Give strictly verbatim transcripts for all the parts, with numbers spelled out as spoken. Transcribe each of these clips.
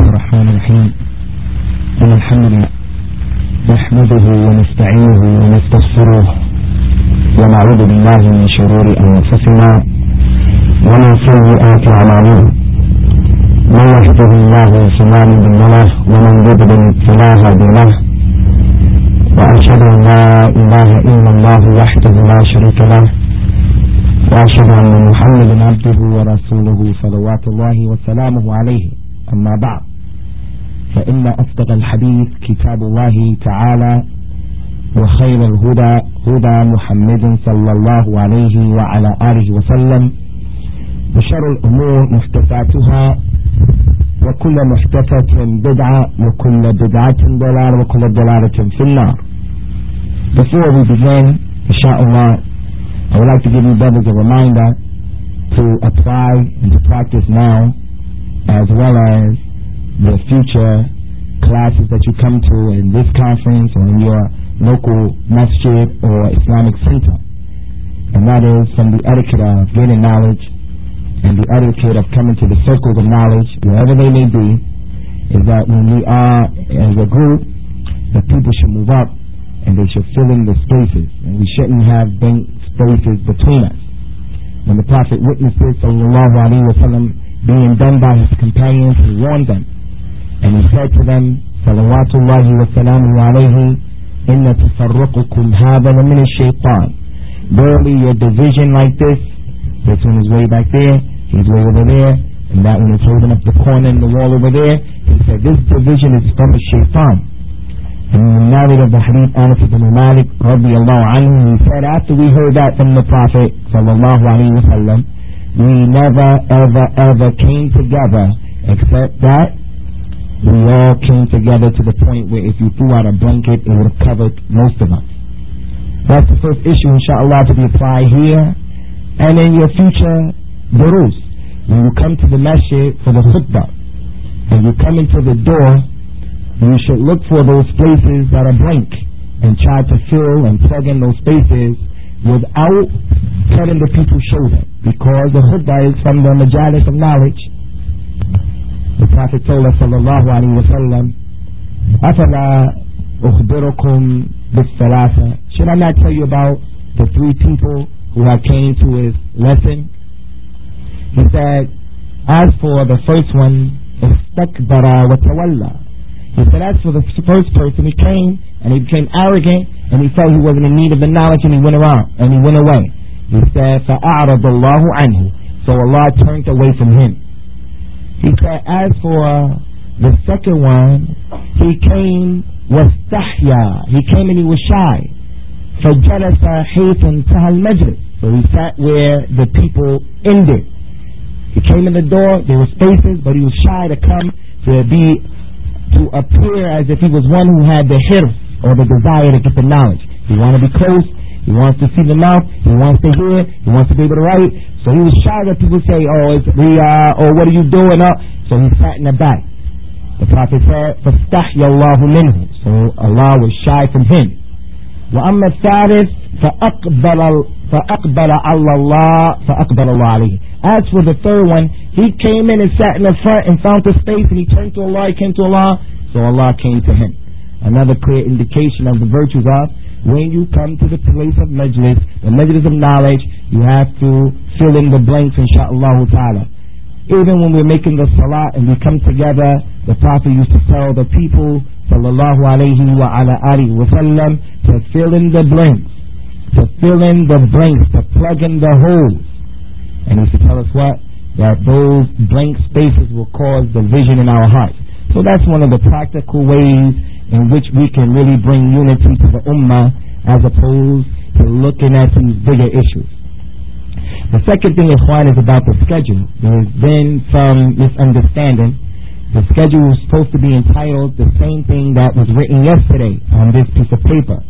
الرحمن الرحيم. إن الحمد لله نحمده ونستعينه ونستغفره ونعوذ بالله من شرور أنفسنا ومن سيئات أعمالنا. من يهده الله فلا مضل له ومن يضلل فلا هادي له. وأشهد أن لا إله إلا الله وحده لا شريك له وأشهد أن محمدا عبده ورسوله صلوات الله وسلامه عليه. أما بعد، فإن أصدق الحديث كتاب الله تعالى، وخير الهدى هدى محمد صلى الله عليه وعلى آله وسلم، وشر الأمور محدثاتها، وكل محدثة بدعة، وكل بدعة ضلالة، وكل ضلالة في النار. Before we begin, inshallah, I would like to give you brothers a reminder to apply and to practice now, as well as the future classes that you come to in this conference or in your local masjid or Islamic center. And that is from the etiquette of gaining knowledge and the etiquette of coming to the circles of knowledge, wherever they may be, is that when we are as a group, the people should move up and they should fill in the spaces, and we shouldn't have blank spaces between us. When the Prophet witnessed this, sallallahu alaihi wasallam, being done by his companions, he warned them, and he said to them, salawatullahi wa salamu alayhi, inna tafarruqukum hadha min ash-shaytan. Verily your division like this, this one is way back there, he's way over there, and that one is holding up the corner in the wall over there. He said this division is from the shaytan. And in the narrative of the hadith, Anas ibn Malik radiyallahu anhu, he said after we heard that from the Prophet sallallahu alaihi wasallam, we never ever ever came together, except that we all came together to the point where if you threw out a blanket, it would have covered most of us. That's the first issue, inshallah, to be applied here. And in your future durus, when you come to the masjid for the khutbah, and you come into the door, you should look for those places that are blank and try to fill and plug in those spaces without cutting the people's shoulder, because the khutbah is from the majalis of knowledge. The Prophet told us, sallallahu alaihi wasallam, afala ukhbirukum bis-salasa. Should I not tell you about the three people who have came to his lesson? He said, as for the first one, istakbara wa tawalla. He said, as for the first person, he came and he became arrogant and he felt he wasn't in need of the knowledge and he went around and he went away. He said, فَأَعْرَضَ اللَّهُ عَنْهُ. So Allah turned away from him. He said, as for the second one, he came وَاسْتَحْيَا. He came and he was shy. فَجَلَسَ حَيْثَ انْتَهَى الْمَجْلِسِ. So he sat where the people ended. He came in the door, there were spaces, but he was shy to come to be to appear as if he was one who had the hirf or the desire to get the knowledge. He wanted to be close, he wants to see the mouth, he wants to hear, he wants to be able to write. So he was shy that people say, oh, it's Riyah, or what are you doing up? So he sat in the back. The Prophet said, فَاسْتَحْيَ اللَّهُ مِنْهُ. So Allah was shy from him. وَأَمَّا الثَّالِث فَأَقْبَلَ فَأَقْبَلَ عَلَى اللَّهِ فَأَقْبَلَ اللَّهُ عَلَيْهِ. As for the third one, he came in and sat in the front and found the space, and he turned to Allah, he came to Allah, so Allah came to him. Another clear indication of the virtues of when you come to the place of majlis, the majlis of knowledge, you have to fill in the blanks, insha'Allah ta'ala. Even when we're making the salah and we come together, the Prophet used to tell the people, sallallahu alayhi wa ala alihi wa sallam, to fill in the blanks, to fill in the blanks, to plug in the holes. And he used to tell us what? That those blank spaces will cause division in our hearts. So that's one of the practical ways in which we can really bring unity to the ummah, as opposed to looking at these bigger issues. The second thing, Ikhwan, is about the schedule. There's been some misunderstanding. The schedule was supposed to be entitled the same thing that was written yesterday on this piece of paper.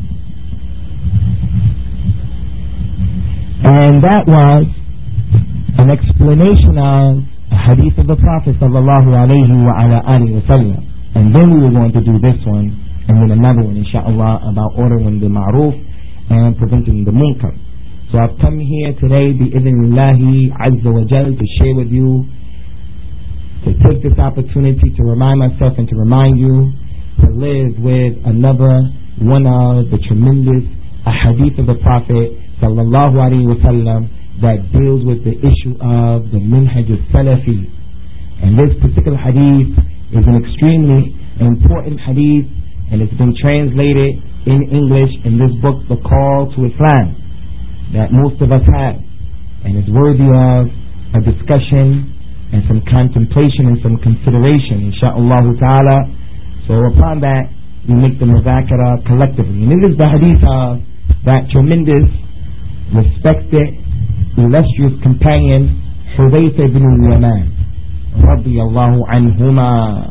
And that was an explanation of a hadith of the Prophet sallallahu alayhi wa ala alihi wa sallam. And then we were going to do this one, and then another one, inshaAllah, about ordering the ma'ruf and preventing the munkar. So I've come here today, bi-idhnillahi azza wa jal, to share with you to take this opportunity to remind myself and to remind you to live with another one of the tremendous ahadith of the Prophet sallallahu alaihi wasallam that deals with the issue of the minhaj al-salafi. And this particular hadith is an extremely important hadith, and it's been translated in English in this book, The Call to Islam, that most of us have, and is worthy of a discussion and some contemplation and some consideration, insha'Allah ta'ala. So upon that, we make the muzakara collectively. And it is the hadith of that tremendous, respected, illustrious companion, Hudayfa ibn al-Yaman, radiyallahu anhuma.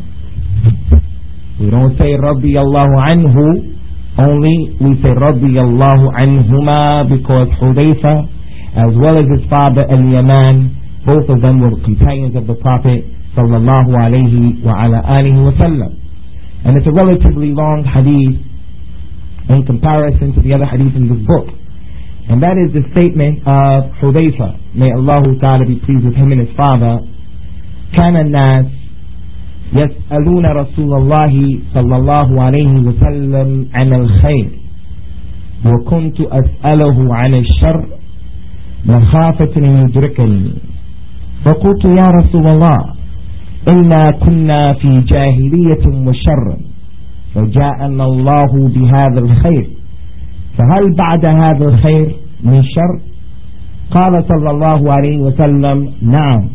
We don't say radiyallahu anhu only, we say radiyallahu anhuma, because Hudayfa, as well as his father al-Yaman, both of them were companions of the Prophet sallallahu alayhi wa ala alihi wa sallam. And it's a relatively long hadith in comparison to the other hadith in this book. And that is the statement of Hudayfa, may Allah ta'ala be pleased with him and his father. كان الناس يسألون رسول الله صلى الله عليه وسلم عن الخير وكنت أسأله عن الشر مخافة أن يدركني، فقلت يا رسول الله إنا كنا في جاهلية وشر فجاءنا الله بهذا الخير، فهل بعد هذا الخير من شر؟ قال صلى الله عليه وسلم نعم.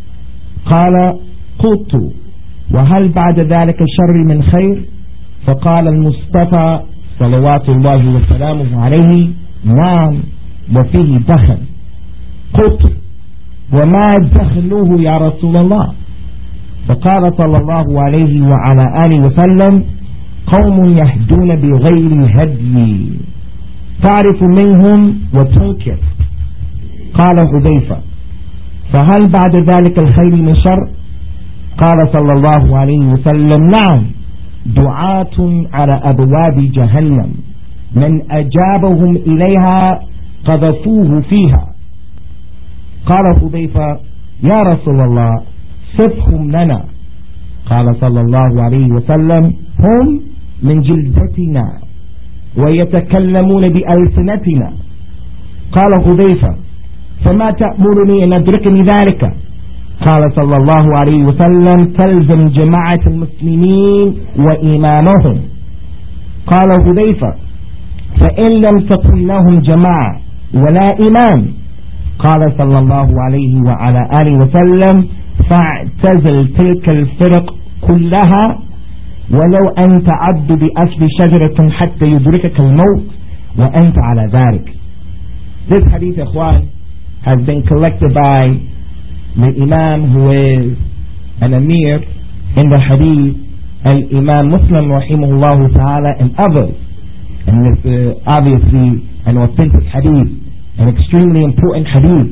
قال قلت وهل بعد ذلك الشر من خير؟ فقال المصطفى صلوات الله وسلامه عليه نعم وفيه دخل. قلت وما دخله يا رسول الله؟ فقال صلى الله عليه وعلى آله وسلم قوم يهدون بغير هدي تعرف منهم وتنكر. قال حذيفة فهل بعد ذلك الخير من شر؟ قال صلى الله عليه وسلم نعم دعاة على أبواب جهنم من أجابهم إليها قذفوه فيها. قال حذيفة يا رسول الله صفهم لنا. قال صلى الله عليه وسلم هم من جلدتنا ويتكلمون بألسنتنا. قال حذيفة فما تأمرني أن أدركني ذلك؟ قال صلى الله عليه وسلم تلزم جماعة المسلمين وإمامهم. قال حذيفة فإن لم تكن لهم جماعة ولا إمام؟ قال صلى الله عليه وعلى آله وسلم فاعتزل تلك الفرق كلها ولو أن تعد بأسف شجرة حتى يدركك الموت وأنت على ذلك. This hadith, ikhwan, has been collected by the Imam who is an Amir in the hadith, Al-Imam Muslim rahimahullah ta'ala, and others. And it's uh, obviously an authentic hadith, an extremely important hadith.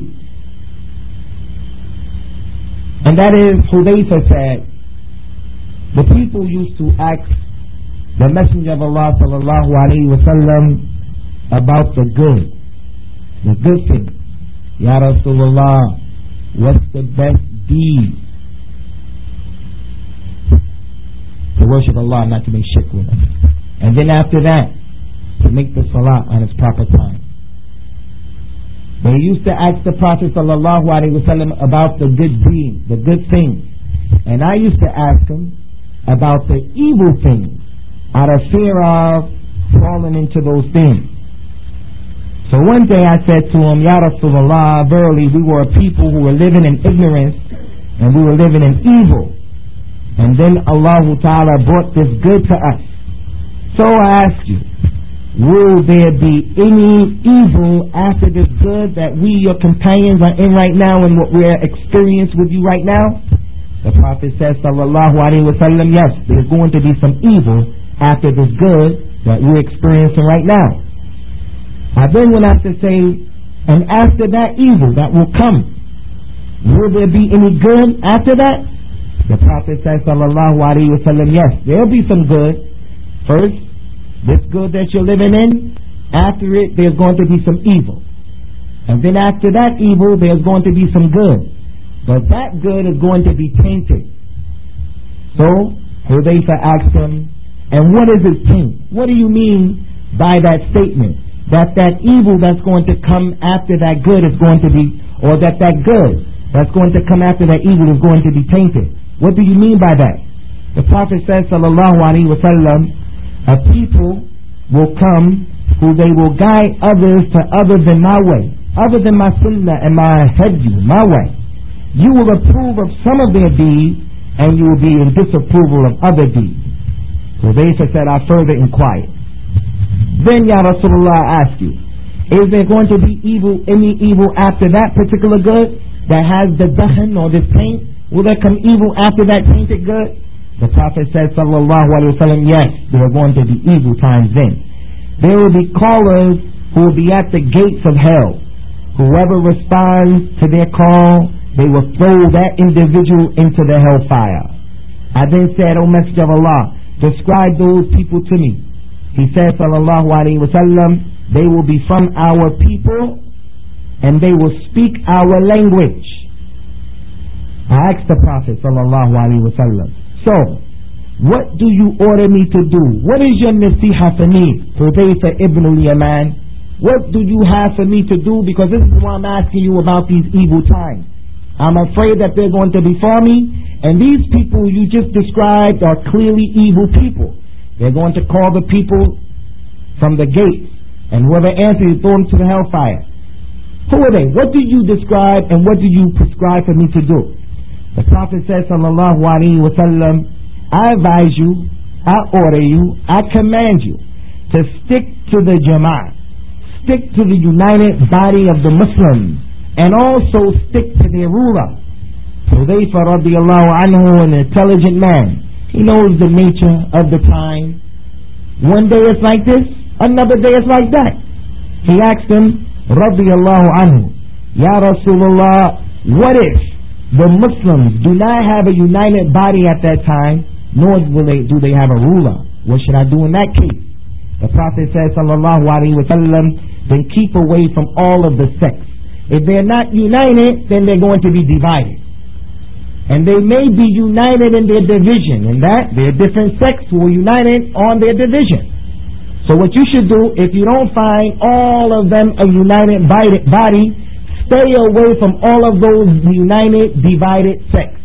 And that is, Hudayfa said, the people used to ask the Messenger of Allah sallallahu alayhi wa sallam about the good, the good thing. Ya Rasulullah, what's the best deed? To worship Allah, not to make shirk with Him. And then after that, to make the salah on its proper time. They used to ask the Prophet sallallahu alaihi wasallam about the good deed, the good things. And I used to ask him about the evil things out of fear of falling into those things. So one day I said to him, Ya Rasulullah, verily we were a people who were living in ignorance and we were living in evil. And then Allah Ta'ala brought this good to us. So I ask you, will there be any evil after this good that we, your companions, are in right now and what we're experiencing with you right now? The Prophet says, sallallahu alaihi wasallam, yes, there's going to be some evil after this good that we're experiencing right now. I then went on to say, and after that evil that will come, will there be any good after that? The Prophet says, sallallahu alaihi wasallam, yes, there'll be some good. First, this good that you're living in, after it, there's going to be some evil. And then after that evil, there's going to be some good. but that good is going to be tainted. So Hudayfa asked him, and what is it taint? What do you mean by that statement? That that evil that's going to come after that good is going to be, or that that good that's going to come after that evil is going to be tainted. What do you mean by that? The Prophet says, sallallahu alaihi wasallam, a people will come who they will guide others to other than my way, other than my sunnah and my hadi, my way. You will approve of some of their deeds, and you will be in disapproval of other deeds. So they said, I further inquired. Then Ya Rasulullah asked you, is there going to be evil, any evil after that particular good that has the dahan or the taint? Will there come evil after that tainted good? The Prophet said, sallallahu alaihi wasallam, yes, there are going to be evil times then. There will be callers who will be at the gates of hell. Whoever responds to their call, they will throw that individual into the hellfire. I then said, O Messenger of Allah, describe those people to me. He said, sallallahu alaihi wasallam, they will be from our people and they will speak our language. I asked the Prophet sallallahu alaihi wasallam, so what do you order me to do? What is your nasiha for me? Hudayfa ibn al-Yaman, what do you have for me to do? Because this is why I'm asking you about these evil times. I'm afraid that they're going to befall me, and these people you just described are clearly evil people. They're going to call the people from the gates, and whoever answers, throw them to the hellfire. Who are they? What do you describe, and what do you prescribe for me to do? The Prophet says, sallallahu alaihi wasallam, I advise you, I order you, I command you to stick to the Jama'ah, stick to the united body of the Muslims, and also stick to their ruler. Hudayfa radiallahu anhu, an intelligent man, he knows the nature of the time. One day it's like this, another day it's like that. He asked him, radiallahu anhu, Ya Rasulullah, what if the Muslims do not have a united body at that time, nor will they, do they have a ruler? What should I do in that case? The Prophet says, sallallahu alaihi wasallam, then keep away from all of the sects. If they're not united, then they're going to be divided. And they may be united in their division, in that there are different sects who are united on their division. So what you should do, if you don't find all of them a united body, stay away from all of those united, divided sects.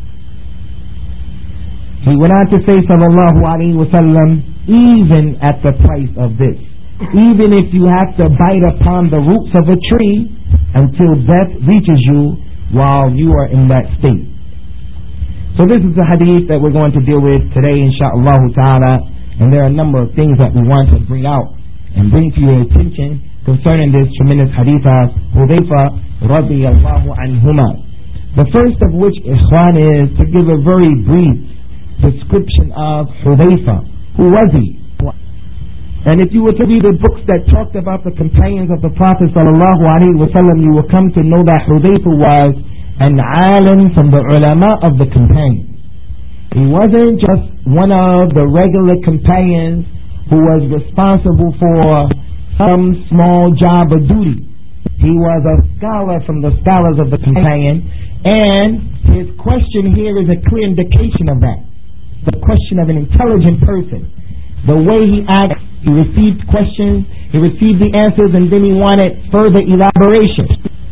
He went on to say, sallallahu alaihi wasallam, even at the price of this, even if you have to bite upon the roots of a tree until death reaches you while you are in that state. So this is the hadith that we're going to deal with today, insha'Allah ta'ala, and there are a number of things that we want to bring out and bring to your attention concerning this tremendous hadith of Hudayfa radiyallahu anhuma. The first of which, ikhwan, is to give a very brief description of Hudayfa. Who was he? And if you were to read the books that talked about the companions of the Prophet sallallahu alaihi wasallam, you will come to know that Hudayfa was an alim from the ulama of the companions. He wasn't just one of the regular companions who was responsible for some small job or duty. He was a scholar from the scholars of the companion, and his question here is a clear indication of that. The question of an intelligent person. The way he asked, he received questions, he received the answers, and then he wanted further elaboration.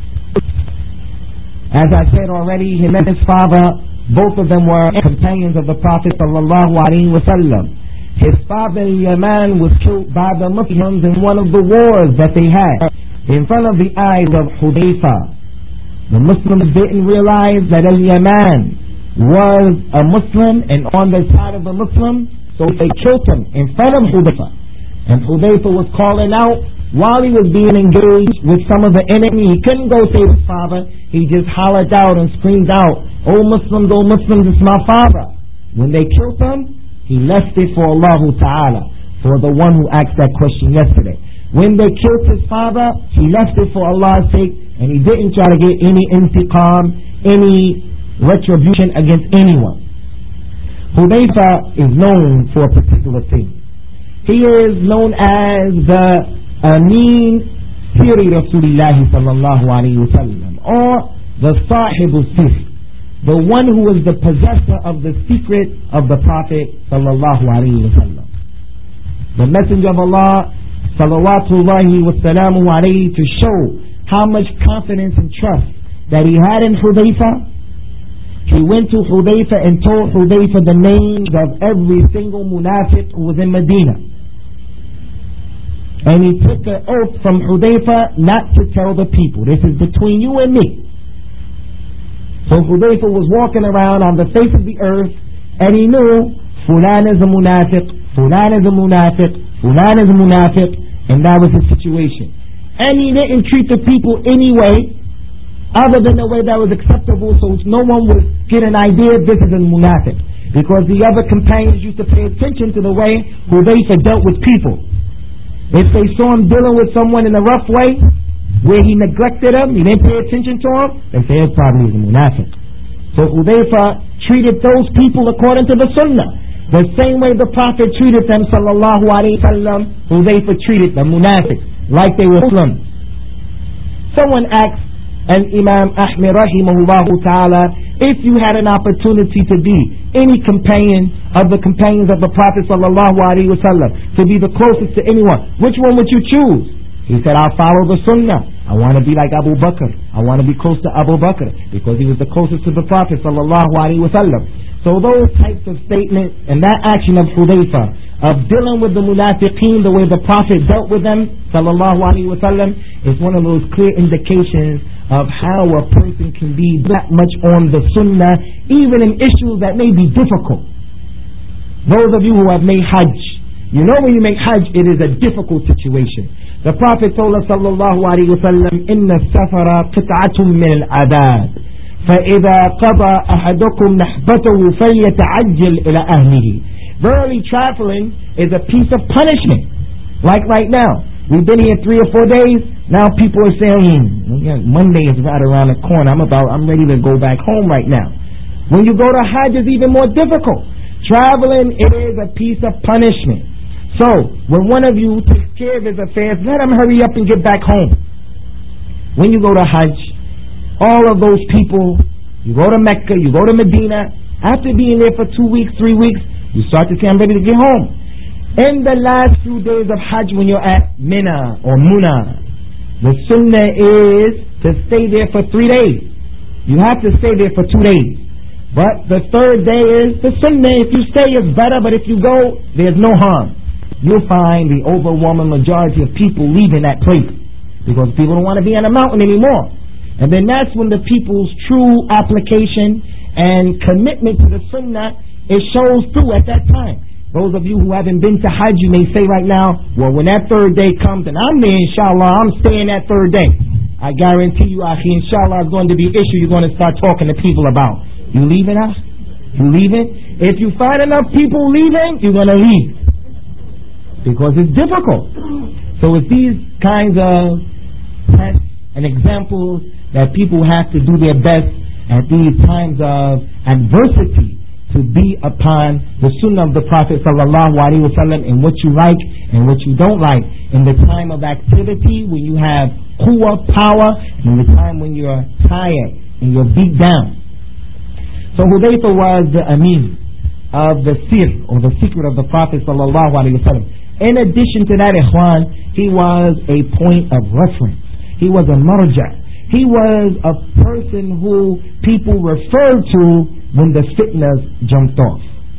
As I said already, him and his father, both of them were companions of the Prophet sallallahu alaihi wasallam. His father Yaman was killed by the Muslims in one of the wars that they had in front of the eyes of Hudayfa. The Muslims didn't realize that Al-Yaman was a Muslim and on the side of the Muslims, so they killed him in front of Hudayfa. And Hudayfa was calling out while he was being engaged with some of the enemy. He couldn't go save his father. He just hollered out and screamed out, "Oh Muslims, oh Muslims, it's my father." When they killed him, he left it for Allah Ta'ala, for the one who asked that question yesterday. When they killed his father, he left it for Allah's sake, and he didn't try to get any intiqam, any retribution against anyone. Hudayfa is known for a particular thing. He is known as the Amin Siri Rasulullah sallallahu alayhi wa sallam, or the Sahibu Sir, the one who was the possessor of the secret of the Prophet sallallahu alaihi wasallam. The Messenger of Allah salawatullahi wasalamu alayhi, to show how much confidence and trust that he had in Hudayfa, he went to Hudayfa and told Hudayfa the names of every single munafiq who was in Medina. And he took an oath from Hudayfa not to tell the people. This is between you and me. So Hudayfa was walking around on the face of the earth, and he knew Fulan is a munafiq, Fulan is a munafiq, Fulan is a munafiq, and that was his situation. And he didn't treat the people anyway other than the way that was acceptable, so no one would get an idea this is a munafiq, because the other companions used to pay attention to the way Hudayfa dealt with people. If they saw him dealing with someone in a rough way, where he neglected them, he didn't pay attention to him, they say it's probably a munafiq. So Hudayfa treated those people according to the sunnah, the same way the Prophet treated them sallallahu alaihi wasallam. Hudayfa treated the munafiq like they were Muslims. Someone asked and Imam Ahmed rahimahullah ta'ala, if you had an opportunity to be any companion of the companions of the Prophet sallallahu alaihi wasallam, to be the closest to anyone, which one would you choose? He said, I'll follow the sunnah. I want to be like Abu Bakr. I want to be close to Abu Bakr, because he was the closest to the Prophet sallallahu alaihi wasallam. So those types of statements and that action of Hudayfa, of dealing with the munafiqeen the way the Prophet dealt with them sallallahu alaihi wasallam, is one of those clear indications of how a person can be that much on the sunnah, even in issues that may be difficult. Those of you who have made hajj, you know when you make hajj, it is a difficult situation. The Prophet told us sallallahu alaihi wasallam, inna safara qit'atun min al-adab, فَإِذَا قَضَى أَحَدُكُمْ نَحْبَتَهُ فَلْيَتَعَجِّلْ إِلَى أَهْلِهِ. Verily traveling is a piece of punishment. Like right now, we've been here three or four days. Now people are saying, yeah, Monday is right around the corner. I'm about, I'm ready to go back home right now. When you go to Hajj, it's even more difficult. Traveling is a piece of punishment. So when one of you takes care of his affairs, let him hurry up and get back home. When you go to Hajj, all of those people, you go to Mecca, you go to Medina, after being there for two weeks, three weeks, you start to say, I'm ready to get home. In the last few days of Hajj, when you're at Mina or Muna, the sunnah is to stay there for three days. You have to stay there for two days. But the third day is the sunnah. If you stay, it's better, but if you go, there's no harm. You'll find the overwhelming majority of people leaving that place, because people don't want to be on a mountain anymore. And then that's when the people's true application and commitment to the sunnah, it shows through at that time. Those of you who haven't been to Hajj, you may say right now, well, when that third day comes, and I'm there, inshallah, I'm staying that third day. I guarantee you, Akhi, inshallah, is going to be an issue you're going to start talking to people about. You leaving us? You leaving? If you find enough people leaving, you're going to leave. Because it's difficult. So it's these kinds of tests and examples that people have to do their best at these times of adversity to be upon the sunnah of the Prophet sallallahu alaihi wasallam, and what you like and what you don't like, in the time of activity when you have quwwah, power, and the time when you're tired and you're beat down. So Hudayfa was the ameen of the sir, or the secret of the Prophet sallallahu alaihi wasallam. In addition to that, ikhwan, he was a point of reference. He was a marja. He was a person who people referred to when the fitnas jumped off.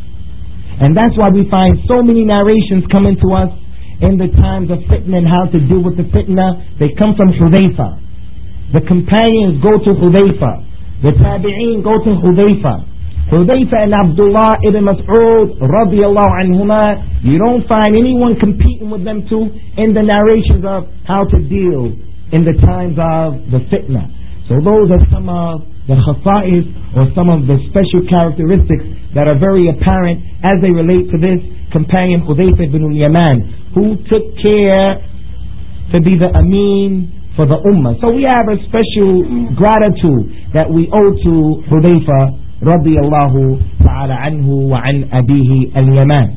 And that's why we find so many narrations coming to us in the times of fitna and how to deal with the fitna. They come from Hudayfa. The companions go to Hudayfa. The tabi'een go to Hudayfa. Hudayfa and Abdullah ibn Mas'ud radiyallahu anhuma, you don't find anyone competing with them two in the narrations of how to deal in the times of the fitna. So those are some of the khasa'is, or some of the special characteristics that are very apparent as they relate to this companion Hudayfa ibn al-Yaman, who took care to be the ameen for the ummah. So we have a special gratitude that we owe to Hudayfa radiyallahu ta'ala anhu wa an abihi al-Yaman.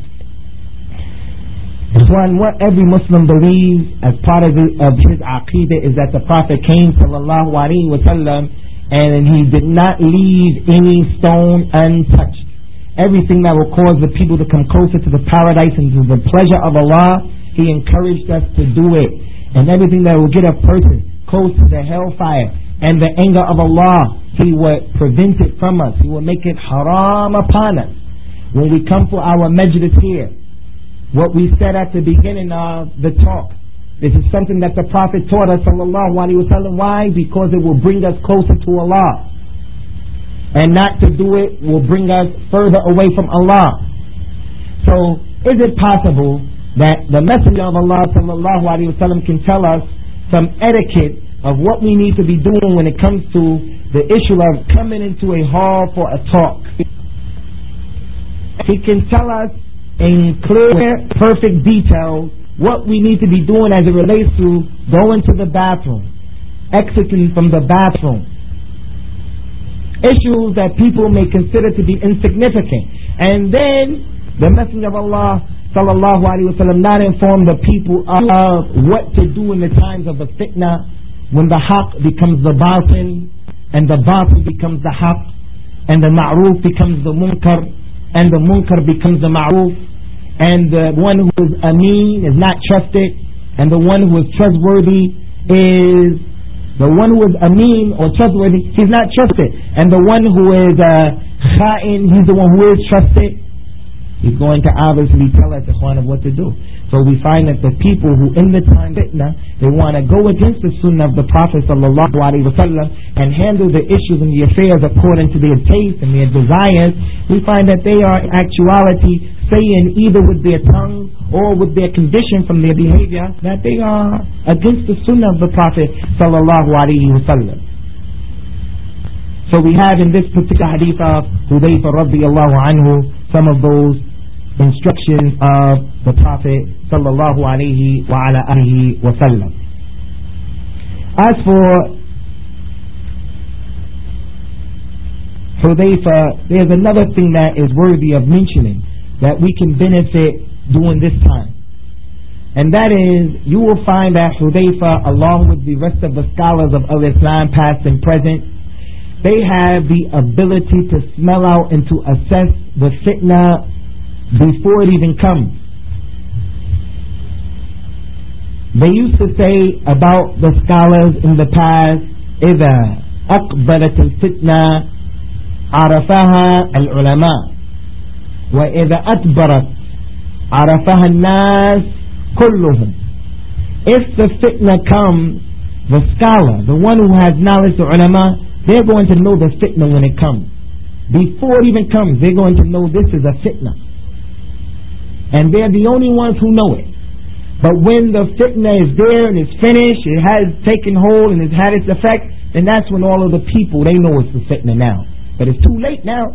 One, what every Muslim believes as part of, the, of his aqeedah is that the Prophet came sallallahu alaihi wasallam and he did not leave any stone untouched. Everything that will cause the people to come closer to the paradise and to the pleasure of Allah, he encouraged us to do it. And everything that will get a person close to the hellfire and the anger of Allah, he would prevent it from us. He would make it haram upon us. When we come for our majlis here, what we said at the beginning of the talk, this is something that the Prophet taught us, sallallahu alaihi wasallam. Why? Because it will bring us closer to Allah. And not to do it will bring us further away from Allah. So, is it possible that the Messenger of Allah sallallahu alaihi wasallam can tell us some etiquette of what we need to be doing when it comes to the issue of coming into a hall for a talk? He can tell us in clear, perfect detail what we need to be doing as it relates to going to the bathroom, exiting from the bathroom. Issues that people may consider to be insignificant. And then the Messenger of Allah sallallahu alaihi wasallam not inform the people of what to do in the times of the fitna, when the haqq becomes the batil, and the batil becomes the haqq, and the ma'ruf becomes the munkar, and the munkar becomes the ma'ruf, and the one who is ameen is not trusted, and the one who is trustworthy is the one who is ameen or trustworthy, he's not trusted. And the one who is uh, kha'in, he's the one who is trusted. He's going to obviously tell us, ikhwan, of what to do. So we find that the people who in the time fitna, they want to go against the sunnah of the Prophet sallallahu alaihi wasallam and handle the issues and the affairs according to their taste and their desires. We find that they are in actuality saying either with their tongue or with their condition from their behavior that they are against the sunnah of the Prophet sallallahu alaihi wasallam. So we have in this particular hadith of Hudayfa radiyallahu anhu some of those instructions of the Prophet sallallahu alaihi wa ala alihi wa sallam. As for Hudayfa, there's another thing that is worthy of mentioning that we can benefit during this time, and that is, you will find that Hudayfa, along with the rest of the scholars of Al-Islam past and present, they have the ability to smell out and to assess the fitna before it even comes. They used to say about the scholars in the past, إذا أقبلت الفتنة عرفها العلماء وإذا أدبرت عرفها الناس كلهم. If the fitna comes, the scholar, the one who has knowledge, the ulama, they're going to know the fitna when it comes. Before it even comes, they're going to know this is a fitna. And they're the only ones who know it. But when the fitna is there and it's finished, it has taken hold and it's had its effect, then that's when all of the people, they know it's the fitna now. But it's too late now.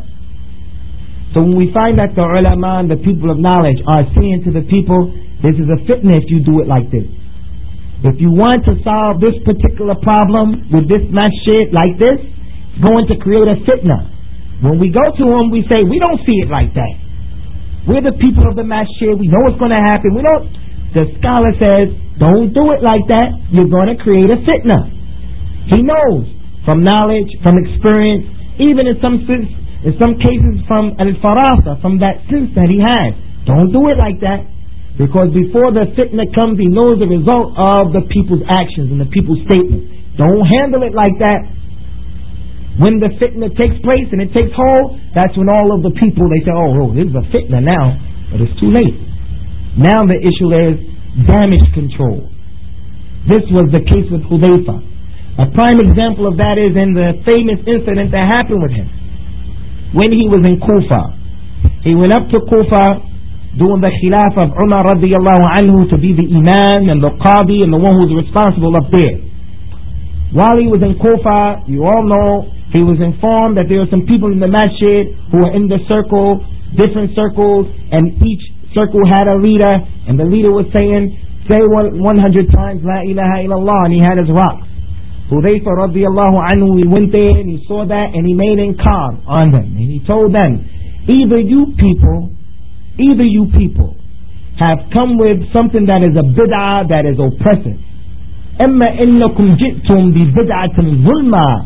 So when we find that the ulama and the people of knowledge are saying to the people, this is a fitna if you do it like this. If you want to solve this particular problem with this masjid like this, it's going to create a fitna. When we go to them, we say, we don't see it like that. We're the people of the masjid. We know what's going to happen. We don't. The scholar says, don't do it like that. You're going to create a fitna. He knows from knowledge, from experience, even in some sense, in some cases from al-farasa, from that sense that he has. Don't do it like that. Because before the fitna comes, he knows the result of the people's actions and the people's statements. Don't handle it like that. When the fitna takes place and it takes hold, that's when all of the people, they say, oh, oh, this is a fitna now. But it's too late. Now the issue is damage control. This was the case with Hudayfa. A prime example of that is in the famous incident that happened with him. When he was in Kufa, he went up to Kufa during the khilaf of Umar radiyallahu anhu to be the imam and the qadi and the one who was responsible up there. While he was in Kufa, you all know, he was informed that there were some people in the masjid who were in the circle, different circles, and each circle had a leader, and the leader was saying, say one hundred times La ilaha illallah, and he had his rocks. Hudayfa radiyallahu anhu, he went there and he saw that and he made inkar on them, and he told them, either you people Either you people have come with something that is a bid'ah that is oppressive. أَمَّا إِنَّكُمْ جِئْتُمْ بِبِدْعَةٍ ظُلْمًا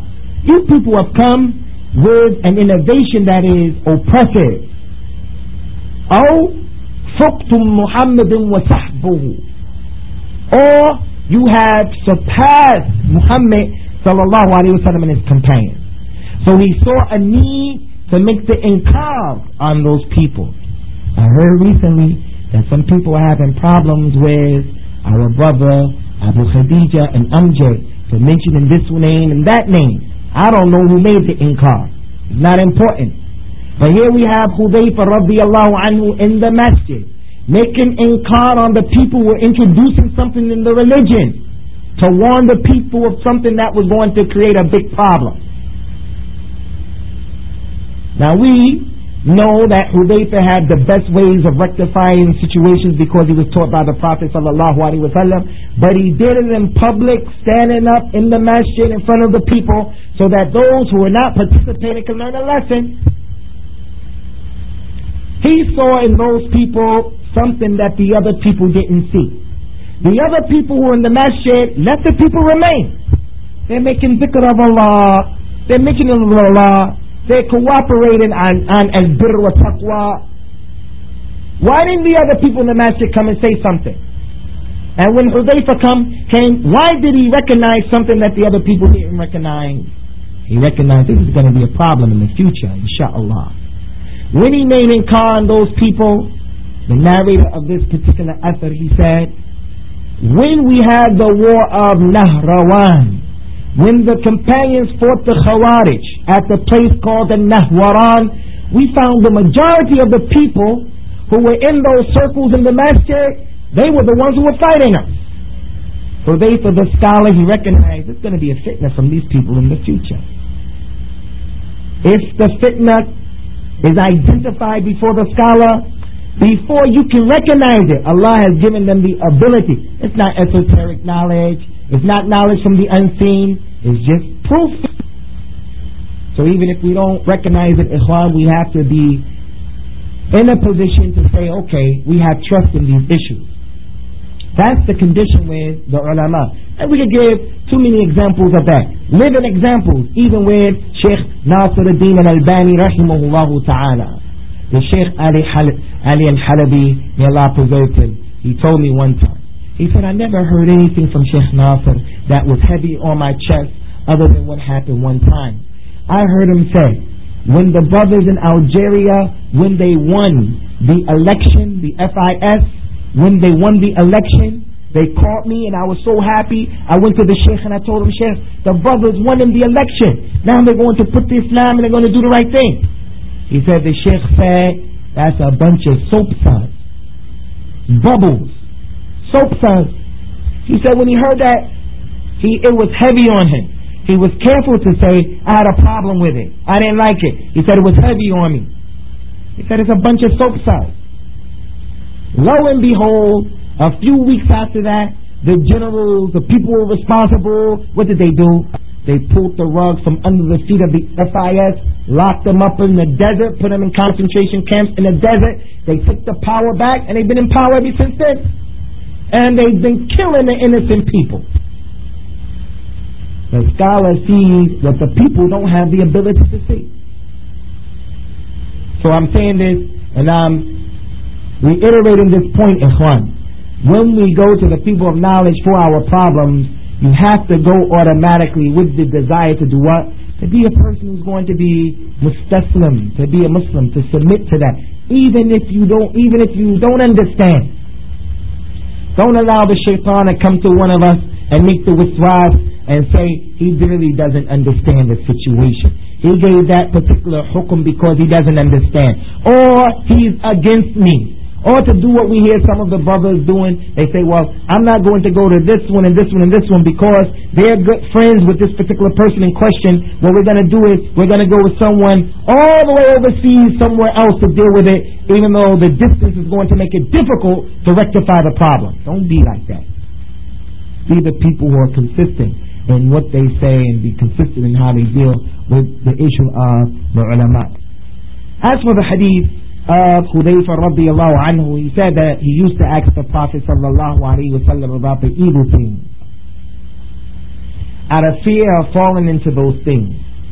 You people have come with an innovation that is oppressive. أو فقتم محمد وصحبه, or you have surpassed Muhammad sallallahu alaihi wasallam and his companions. So he saw a need to make the inkar on those people. I heard recently that some people are having problems with our brother Abu Khadija and Amjad for mentioning this name and that name. I don't know who made the inkar. It's not important. But here we have Hudayfa radiyallahu anhu in the masjid making inkar on the people who were introducing something in the religion to warn the people of something that was going to create a big problem. Now we know that Hudayfa had the best ways of rectifying situations because he was taught by the Prophet sallallahu alaihi wasallam, but he did it in public, standing up in the masjid in front of the people so that those who were not participating can learn a lesson. He saw in those people something that the other people didn't see. The other people who were in the masjid, let the people remain. They're making dhikr of Allah, they're making of Allah, they're cooperating on, on al-birr wa taqwa. Why didn't the other people in the masjid come and say something? And when Hudayfa come, came, why did he recognize something that the other people didn't recognize? He recognized this is going to be a problem in the future, inshaAllah. When he made inkar on those people, the narrator of this particular effort, he said, when we had the war of Nahrawan, when the companions fought the Khawarij at the place called the Nahwaran, we found the majority of the people who were in those circles in the masjid, they were the ones who were fighting us. So they, for the scholar, he recognized it's going to be a fitna from these people in the future. If the fitna is identified before the scholar, before you can recognize it, Allah has given them the ability. It's not esoteric knowledge, it's not knowledge from the unseen, it's just proof. So even if we don't recognize it, ikhwan, we have to be in a position to say, okay, we have trust in these issues. That's the condition with the ulama. And we could give too many examples of that. Living examples, even with Sheikh Nasiruddin al-Albani rahimahullahu ta'ala. The Sheikh Ali, Hal- Ali al-Halabi, may Allah preserve him, he told me one time, he said, I never heard anything from Sheikh Nasir that was heavy on my chest other than what happened one time. I heard him say, when the brothers in Algeria, when they won the election, the F I S, when they won the election, they called me and I was so happy. I went to the Sheikh and I told him, Sheikh, the brothers won in the election. Now they're going to put the Islam and they're going to do the right thing. He said, the Sheikh said, that's a bunch of soap suds, bubbles, soap suds. He said when he heard that, he it was heavy on him. He was careful to say, I had a problem with it, I didn't like it. He said it was heavy on me. He said it's a bunch of soap suds. Lo and behold, a few weeks after that, the generals, the people who were responsible, what did they do? They pulled the rug from under the feet of the F I S, locked them up in the desert, put them in concentration camps in the desert. They took the power back, and they've been in power ever since then. And they've been killing the innocent people. The scholar sees what the people don't have the ability to see. So I'm saying this, and I'm reiterating this point, ikhwan. When we go to the people of knowledge for our problems, you have to go automatically with the desire to do what? To be a person who's going to be mustaslim, to be a Muslim, to submit to that. Even if you don't, even if you don't understand. Don't allow the shaitan to come to one of us and make the waswas and say he really doesn't understand the situation. He gave that particular hukum because he doesn't understand. Or he's against me. Or to do what we hear some of the brothers doing, they say, well, I'm not going to go to this one and this one and this one because they're good friends with this particular person in question. What we're going to do is we're going to go with someone all the way overseas somewhere else to deal with it, even though the distance is going to make it difficult to rectify the problem. Don't be like that. Be the people who are consistent in what they say and be consistent in how they deal with the issue of the ulama. As for the hadith of Hudayfa radiyallahu anhu, he said that he used to ask the Prophet sallallahu alayhi wa sallam about the evil things out of fear of falling into those things.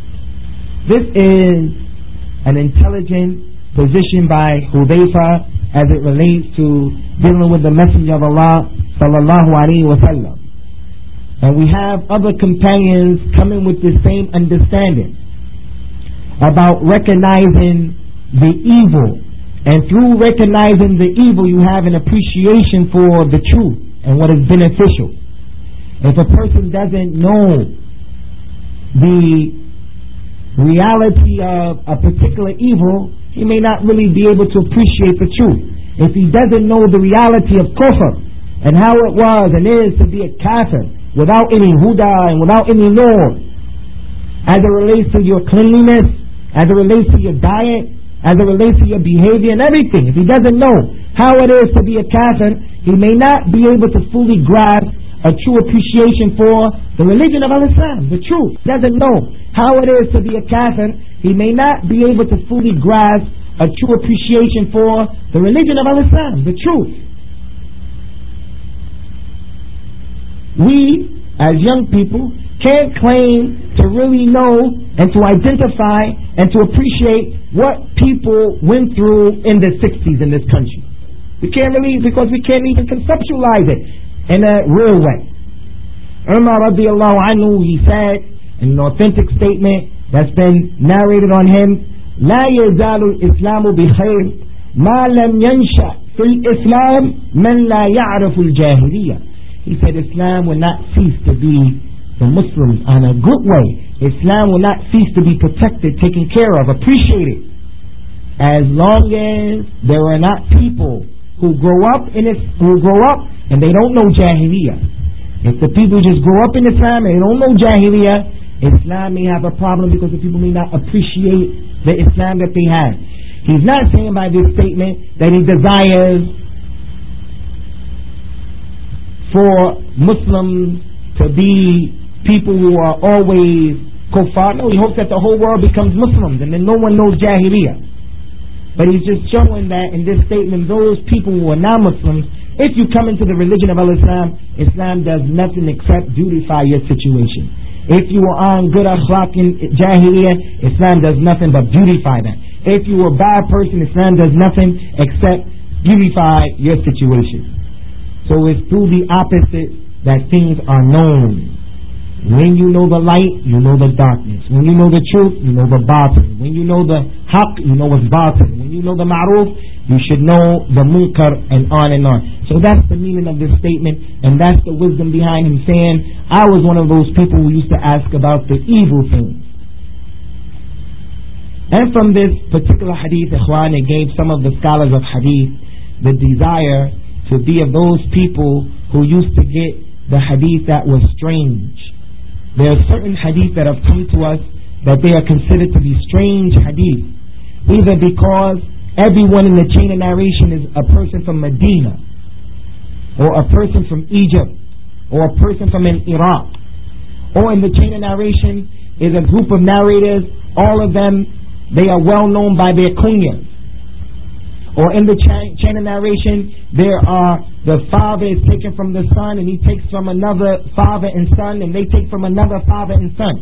This is an intelligent position by Hudayfa as it relates to dealing with the Messenger of Allah sallallahu alaihi wasallam. And we have other companions coming with the same understanding about recognizing the evil. And through recognizing the evil, you have an appreciation for the truth and what is beneficial. If a person doesn't know the reality of a particular evil, he may not really be able to appreciate the truth. If he doesn't know the reality of kufr and how it was and is to be a kafir without any huda and without any nur, as it relates to your cleanliness, as it relates to your diet, as it relates to your behavior and everything, if he doesn't know how it is to be a kafir, he may not be able to fully grasp a true appreciation for the religion of Al-Islam, the truth. He doesn't know how it is to be a kafir, he may not be able to fully grasp a true appreciation for the religion of Al-Islam, the truth. We, as young people, can't claim to really know and to identify and to appreciate what people went through in the sixties in this country. We can't really, because we can't even conceptualize it in a real way. Umar radiallahu anhu, he said in an authentic statement that's been narrated on him, لا يزال الإسلام بخير ما لم ينشأ في الإسلام من لا يعرف الجاهلية. He said Islam will not cease to be the Muslims on a good way. Islam will not cease to be protected, taken care of, appreciated, as long as there are not people who grow up in it, who grow up and they don't know Jahiliyyah. If the people just grow up in Islam and they don't know Jahiliyyah, Islam may have a problem because the people may not appreciate the Islam that they have. He's not saying by this statement that he desires for Muslims to be people who are always kuffar. No, he hopes that the whole world becomes Muslims and then no one knows Jahiliyyah. But he's just showing that in this statement, those people who are non-Muslims, if you come into the religion of Al-Islam, Islam does nothing except beautify your situation. If you are on good akhlaq in Jahiliyyah, Islam does nothing but beautify that. If you are a bad person, Islam does nothing except beautify your situation. So it's through the opposite that things are known. When you know the light, you know the darkness. When you know the truth, you know the batil. When you know the haqq, you know what's batil. When you know the ma'ruf, you should know the munkar, and on and on. So that's the meaning of this statement, and that's the wisdom behind him saying, I was one of those people who used to ask about the evil things. And from this particular hadith, Ikhwan, it gave some of the scholars of hadith the desire to be of those people who used to get the hadith that was strange. There are certain hadith that have come to us that they are considered to be strange hadith, either because everyone in the chain of narration is a person from Medina, or a person from Egypt, or a person from Iraq, or in the chain of narration is a group of narrators, all of them, they are well known by their kunyas. Or in the chain, chain of narration, there are, the father is taken from the son, and he takes from another father and son, and they take from another father and son.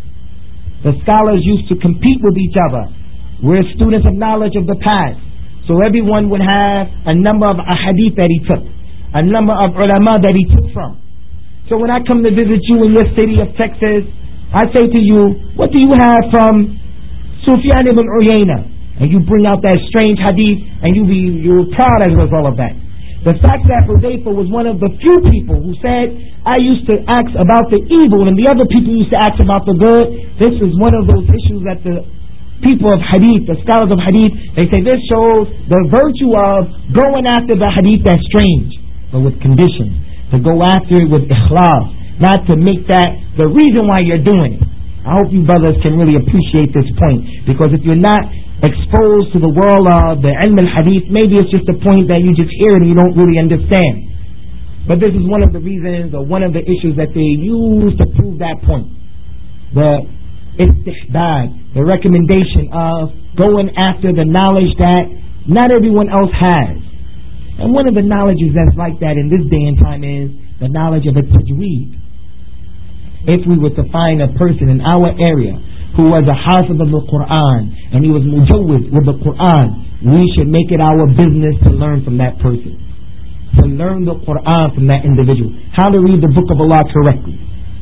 The scholars used to compete with each other. We're students of knowledge of the past. So everyone would have a number of ahadith that he took, a number of ulama that he took from. So when I come to visit you in your city of Texas, I say to you, what do you have from Sufyan ibn Uyayna? And you bring out that strange hadith, and you be you're proud as a result of that. The fact that Hudayfa was one of the few people who said, I used to ask about the evil, and the other people used to ask about the good. This is one of those issues that the people of hadith, the scholars of hadith, they say this shows the virtue of going after the hadith that's strange, but with conditions. To go after it with ikhlas, not to make that the reason why you're doing it. I hope you brothers can really appreciate this point, because if you're not exposed to the world of the ilm al-hadith, maybe it's just a point that you just hear it and you don't really understand. But this is one of the reasons, or one of the issues that they use to prove that point. The istihbab, the recommendation of going after the knowledge that not everyone else has. And one of the knowledges that's like that in this day and time is the knowledge of a tajweed. If we were to find a person in our area who was a hafiz of the Quran, and he was mujawwid with the Quran, we should make it our business to learn from that person, to learn the Quran from that individual, how to read the book of Allah correctly.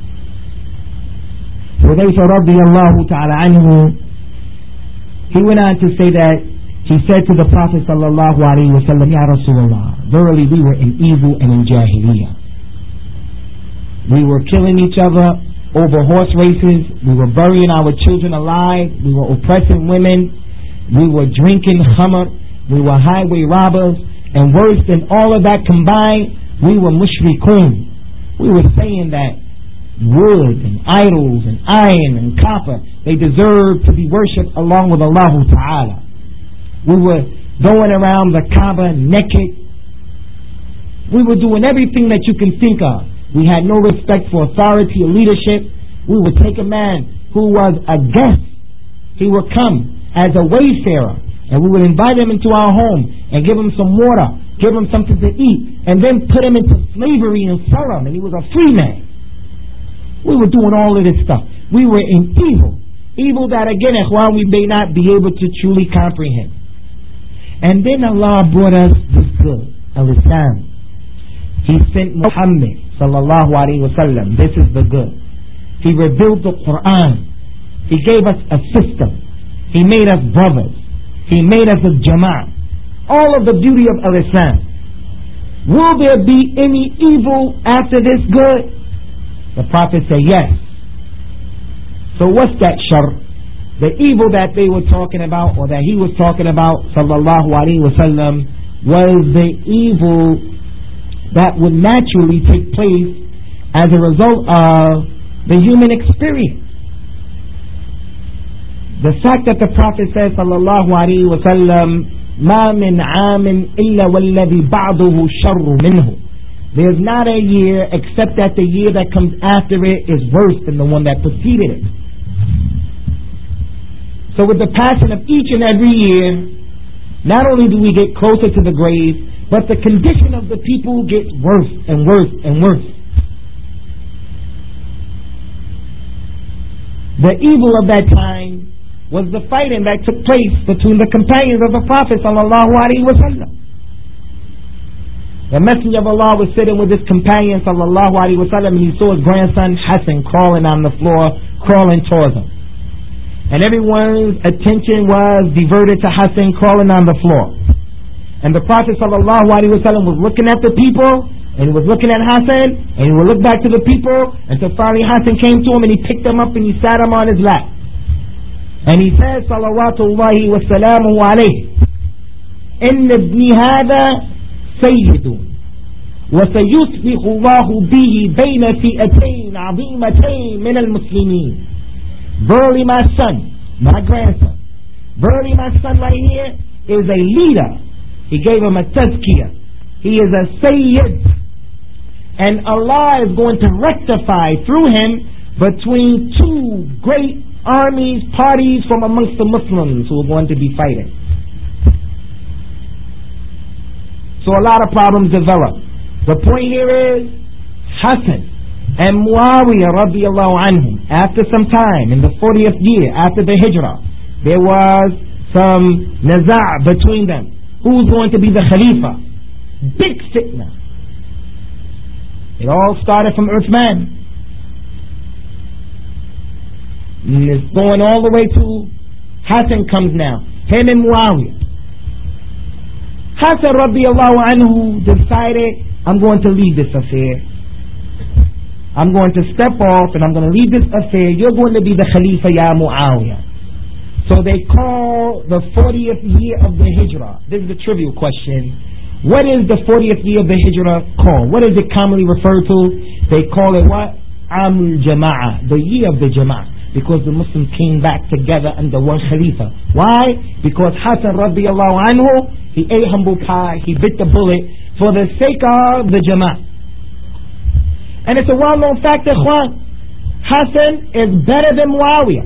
Hudayfa radiyallahu ta'ala anhu, he went on to say that he said to the Prophet sallallahu alayhi wa sallam, Ya Rasulullah, verily we were in evil and in jahiliyyah. We were killing each other over horse races. We were burying our children alive. We were oppressing women. We were drinking khamr. We were highway robbers. And worse than all of that combined, we were mushrikun. We were saying that wood and idols and iron and copper, they deserve to be worshipped along with Allah Ta'ala. We were going around the Kaaba naked. We were doing everything that you can think of. We had no respect for authority or leadership. We would take a man who was a guest. He would come as a wayfarer, and we would invite him into our home and give him some water, give him something to eat, and then put him into slavery and sell him, and he was a free man. We were doing all of this stuff. We were in evil. Evil that, again, ikhwan, we may not be able to truly comprehend. And then Allah brought us this good, al-Islam. He sent Muhammad sallallahu alayhi wa sallam. This is the good. He revealed the Quran. He gave us a system. He made us brothers. He made us a jama'ah. All of the beauty of al-Islam. Will there be any evil after this good? The Prophet said yes. So what's that shar? The evil that they were talking about, or that he was talking about, sallallahu alayhi wa sallam, was the evil that would naturally take place as a result of the human experience. The fact that the Prophet says, sallallahu alayhi wa sallam, مَا مِنْ عَامٍ إِلَّا وَالَّذِي بَعْضُهُ شَرٌّ مِنْهُ. There's not a year except that the year that comes after it is worse than the one that preceded it. So with the passing of each and every year, not only do we get closer to the grave, but the condition of the people gets worse and worse and worse. The evil of that time was the fighting that took place between the companions of the Prophet sallallahu alaihi wasallam. The Messenger of Allah was sitting with his companion sallallahu alaihi wasallam, and he saw his grandson Hassan crawling on the floor, crawling towards him. And everyone's attention was diverted to Hassan crawling on the floor. And the Prophet sallallahu alaihi wasallam was looking at the people, and he was looking at Hassan, and he would look back to the people, until finally Hassan came to him and he picked him up and he sat him on his lap. And he said, salawatullahi wa salamuhu alayhi, inna ibni hada sayyidun, wa sayusbihu Allahu bihi bayna fi'atayn azimatayn min al-muslimin. Verily my son, my grandson, verily my son right here is a leader. He gave him a tazkiyah. He is a sayyid. And Allah is going to rectify through him between two great armies, parties from amongst the Muslims who are going to be fighting. So a lot of problems develop. The point here is Hassan and Muawiyah radiyallahu anhum, after some time, in the fortieth year after the hijrah, there was some niza' between them. Who's going to be the Khalifa? Big fitna. It all started from Uthman. And it's going all the way to Hassan comes now. Him and Muawiyah. Hassan radiyallahu anhu decided, I'm going to leave this affair. I'm going to step off and I'm going to leave this affair. You're going to be the Khalifa, ya Muawiyah. So they call the fortieth year of the Hijrah. This is a trivial question. What is the fortieth year of the Hijrah called? What is it commonly referred to? They call it what? Amul Jama'ah, the year of the Jama'ah. Because the Muslims came back together under one Khalifa. Why? Because Hassan radiyallahu anhu, he ate humble pie, he bit the bullet for the sake of the Jama'ah. And it's a well-known fact that Hassan is better than Muawiyah.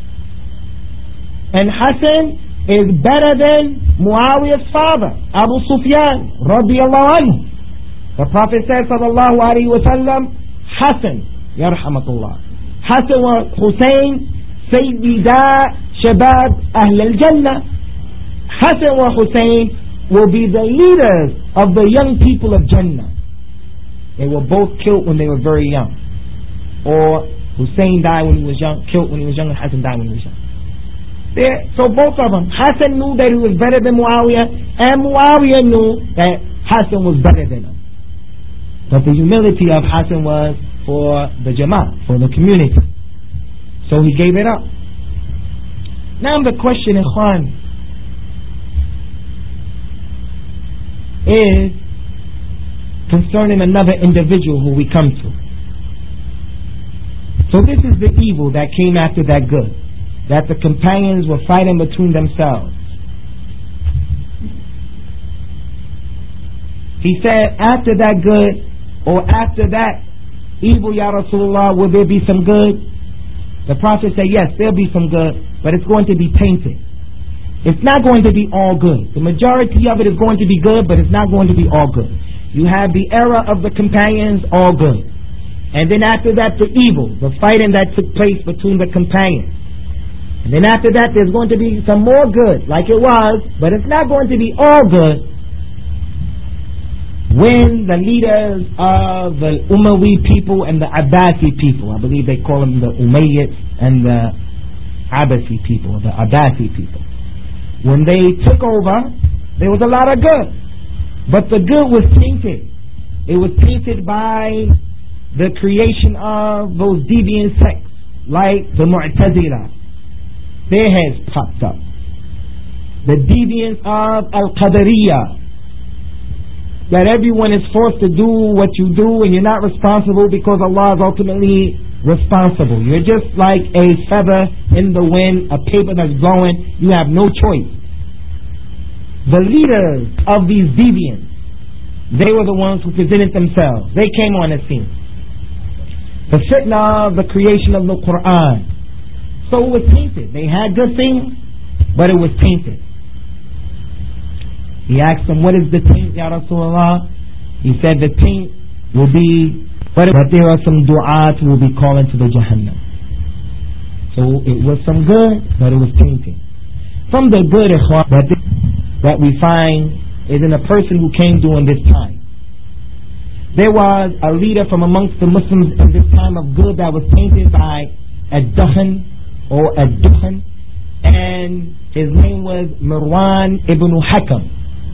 And Hassan is better than Muawiyah's father, Abu Sufyan radiyallahu anhu. The Prophet said sallallahu alayhi wa sallam, Hassan, yarhamatullah, Hassan wa Hussein Sayyida Shabab Ahl al-Jannah. Hassan wa Hussein will be the leaders of the young people of Jannah. They were both killed when they were very young. Or Hussein died when he was young, killed when he was young, and Hassan died when he was young. There, so both of them, Hassan knew that he was better than Muawiyah, and Muawiyah knew that Hassan was better than him. But the humility of Hassan was for the Jama'ah, for the community. So he gave it up. Now the question, Ikhwan, is concerning another individual who we come to. So this is the evil that came after that good, that the companions were fighting between themselves. He said, after that good, or after that evil, Ya Rasulullah, will there be some good? The Prophet said, yes, there'll be some good, but it's going to be tainted. It's not going to be all good. The majority of it is going to be good, but it's not going to be all good. You have the era of the companions, all good. And then after that, the evil, the fighting that took place between the companions. And then after that, there's going to be some more good, like it was, but it's not going to be all good. When the leaders of the Umayyi people and the Abbasi people, I believe they call them the Umayyads and the Abbasi people, the Abbasi people, when they took over, there was a lot of good, but the good was tainted. It was tainted by the creation of those deviant sects like the Mu'tazila. Their heads popped up. The deviance of Al-Qadariyah, that everyone is forced to do what you do and you're not responsible because Allah is ultimately responsible. You're just like a feather in the wind, a paper that's blowing. You have no choice. The leaders of these deviants, they were the ones who presented themselves. They came on the scene. The fitna of the creation of the Quran. So it was tainted. They had good things, but it was tainted. He asked them, what is the taint, Ya Rasulullah? He said the taint will be, but there are some du'at who will be calling to the Jahannam. So it was some good, but it was tainted. From the good that, that we find is in a person who came during this time. There was a leader from amongst the Muslims in this time of good that was tainted by Ad-Duhan or Ad-Duhan, and his name was Marwan ibn Hakam.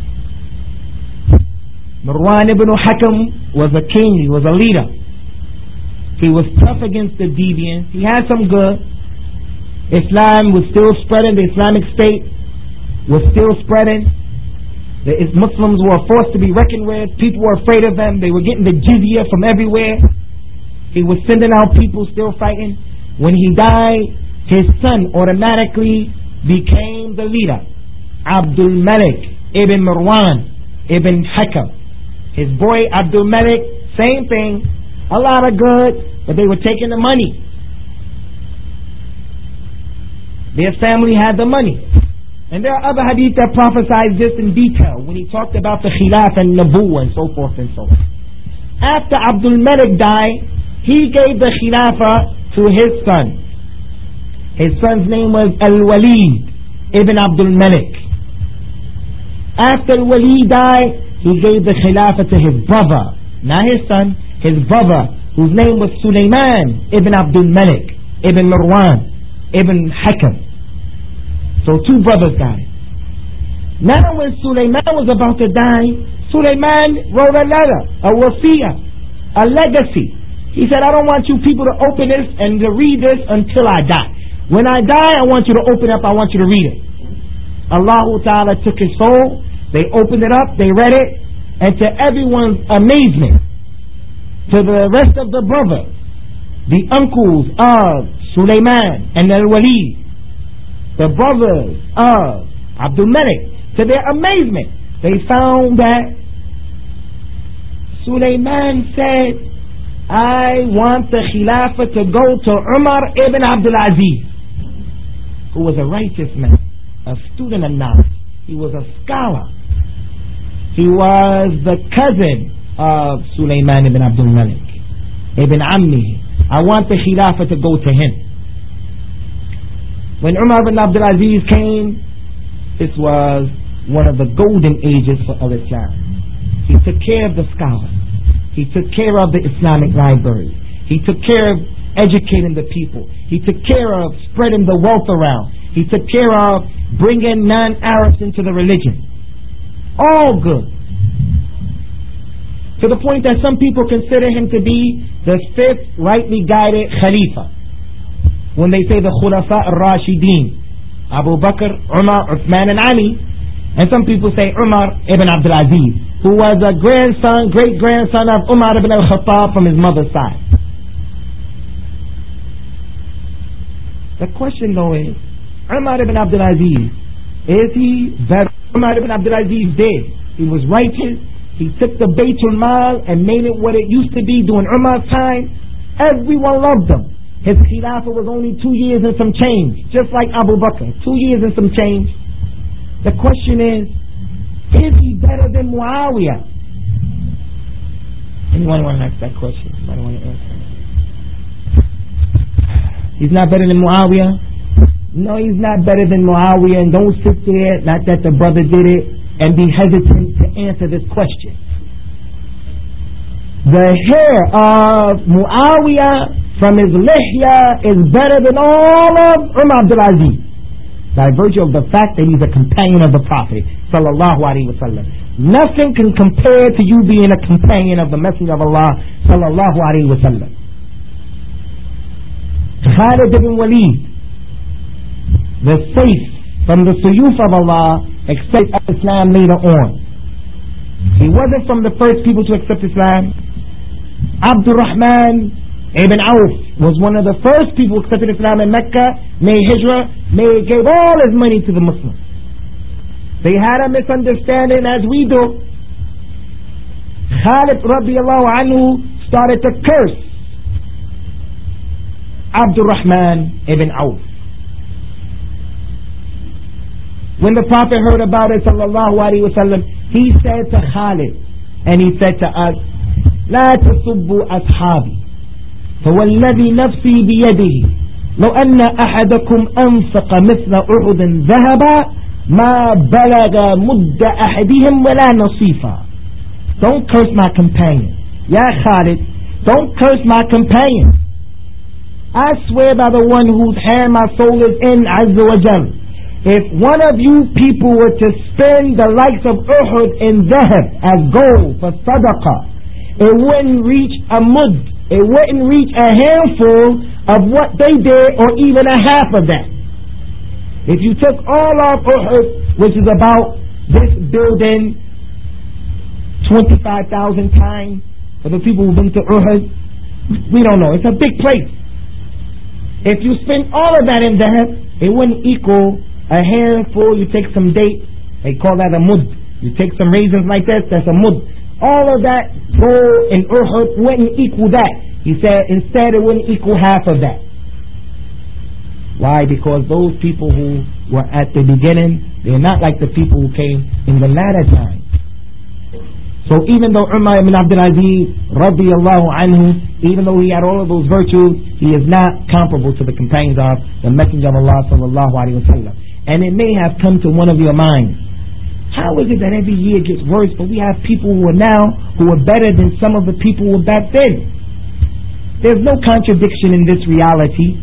Marwan ibn Hakam was a king, he was a leader. He was tough against the deviants. He had some good. Islam was still spreading, the Islamic State was still spreading. The Muslims were forced to be reckoned with. People were afraid of them. They were getting the jizya from everywhere. He was sending out people still fighting. When he died, his son automatically became the leader. Abdul Malik ibn Marwan ibn Hakam. His boy Abdul Malik, same thing, a lot of good, but they were taking the money. Their family had the money. And there are other hadith that prophesied this in detail when he talked about the khilaf and nabuwa and so forth and so on. After Abdul Malik died, he gave the khilafah to his son. His son's name was Al-Walid ibn Abdul Malik. After Al-Walid died, he gave the khilafah to his brother, not his son, his brother, whose name was Sulaiman ibn Abdul Malik ibn Marwan ibn Hakam. So two brothers got it. Now when Sulaiman was about to die, Sulaiman wrote a letter, a wasiyah, a legacy. He said, I don't want you people to open this and to read this until I die. When I die, I want you to open it up, I want you to read it. Allah Ta'ala took his soul, they opened it up, they read it, and to everyone's amazement, to the rest of the brothers, the uncles of Sulaiman and Al-Walid, the brothers of Abdul Malik, to their amazement, they found that Sulaiman said, I want the khilafah to go to Umar ibn Abdul Aziz, who was a righteous man, a student of knowledge. He was a scholar. He was the cousin of Sulaiman ibn Abdul Malik, ibn Ammi. I want the khilafah to go to him. When Umar ibn Abdul Aziz came, this was one of the golden ages for Al-Islam. He took care of the scholars. He took care of the Islamic library. He took care of educating the people. He took care of spreading the wealth around. He took care of bringing non-Arabs into the religion. All good. To the point that some people consider him to be the fifth rightly guided Khalifa. When they say the Khulafa al-Rashideen, Abu Bakr, Umar, Uthman and Ali. And some people say Umar ibn Abdul Aziz, who was a grandson, great-grandson of Umar ibn al-Khattab from his mother's side. The question though is, Umar ibn Abdul Aziz, is he better? Umar ibn Abdul Aziz did. He was righteous. He took the Baytul Mal and made it what it used to be during Umar's time. Everyone loved him. His Khilafah was only two years and some change, just like Abu Bakr, two years and some change. The question is, is he better than Muawiyah? Anyone want to ask that question? I don't want to answer. He's not better than Muawiyah? No, he's not better than Muawiyah, and don't sit there, not that the brother did it, and be hesitant to answer this question. The hair of Muawiyah from his lihya is better than all of Umar Abdul Aziz, by virtue of the fact that he's a companion of the Prophet sallallahu alaihi wasallam. Nothing can compare to you being a companion of the Messenger of Allah sallallahu alaihi wasallam. Khalid ibn Walid, the safe from the suyuf of Allah, accepted Islam later on. He wasn't from the first people to accept Islam. Abdul Rahman ibn Auf was one of the first people who accepted Islam in Mecca, made hijrah, made, gave all his money to the Muslims. They had a misunderstanding as we do. Khalid radiallahu anhu started to curse Abdul Rahman ibn Auf. When the Prophet heard about it sallallahu alaihi wasallam, he said to Khalid, and he said to us, لا تسبوا أصحابي فوالذي نفسي بيده لو أن أحدكم أنفق مثل أحد ذهبا ما بلغ مد أحدهم ولا نصيفا. Don't curse my companion. Ya Khalid, don't curse my companion. I swear by the one whose hand my soul is in, Azza wa Jal, if one of you people were to spend the likes of Uhud in dhahab as gold for sadaqah, it wouldn't reach a mud, it wouldn't reach a handful of what they did, or even a half of that. If you took all of Uhud, which is about this building twenty-five thousand times, for the people who've been to Uhud, we don't know, it's a big place. If you spend all of that in dhahab, it wouldn't equal a handful. You take some dates, they call that a mud. You take some raisins like that, that's a mud. All of that gold in Uhud wouldn't equal that. He said instead it wouldn't equal half of that. Why? Because those people who were at the beginning, they're not like the people who came in the latter time. So even though Umar ibn Abdul Aziz radiyallahu anhu, even though he had all of those virtues, he is not comparable to the companions of the Messenger of Allah sallallahu alaihi wasallam. And it may have come to one of your minds, how is it that every year gets worse, but we have people who are now who are better than some of the people who were back then? There's no contradiction in this reality.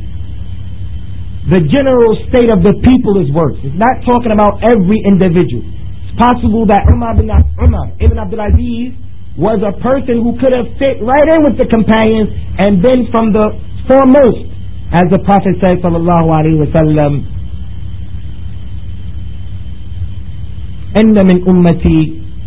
The general state of the people is worse. It's not talking about every individual. It's possible that Umar ibn, Umar ibn Abdul Aziz was a person who could have fit right in with the companions and been from the foremost, as the Prophet said sallallahu alaihi wasallam, أن من أمتي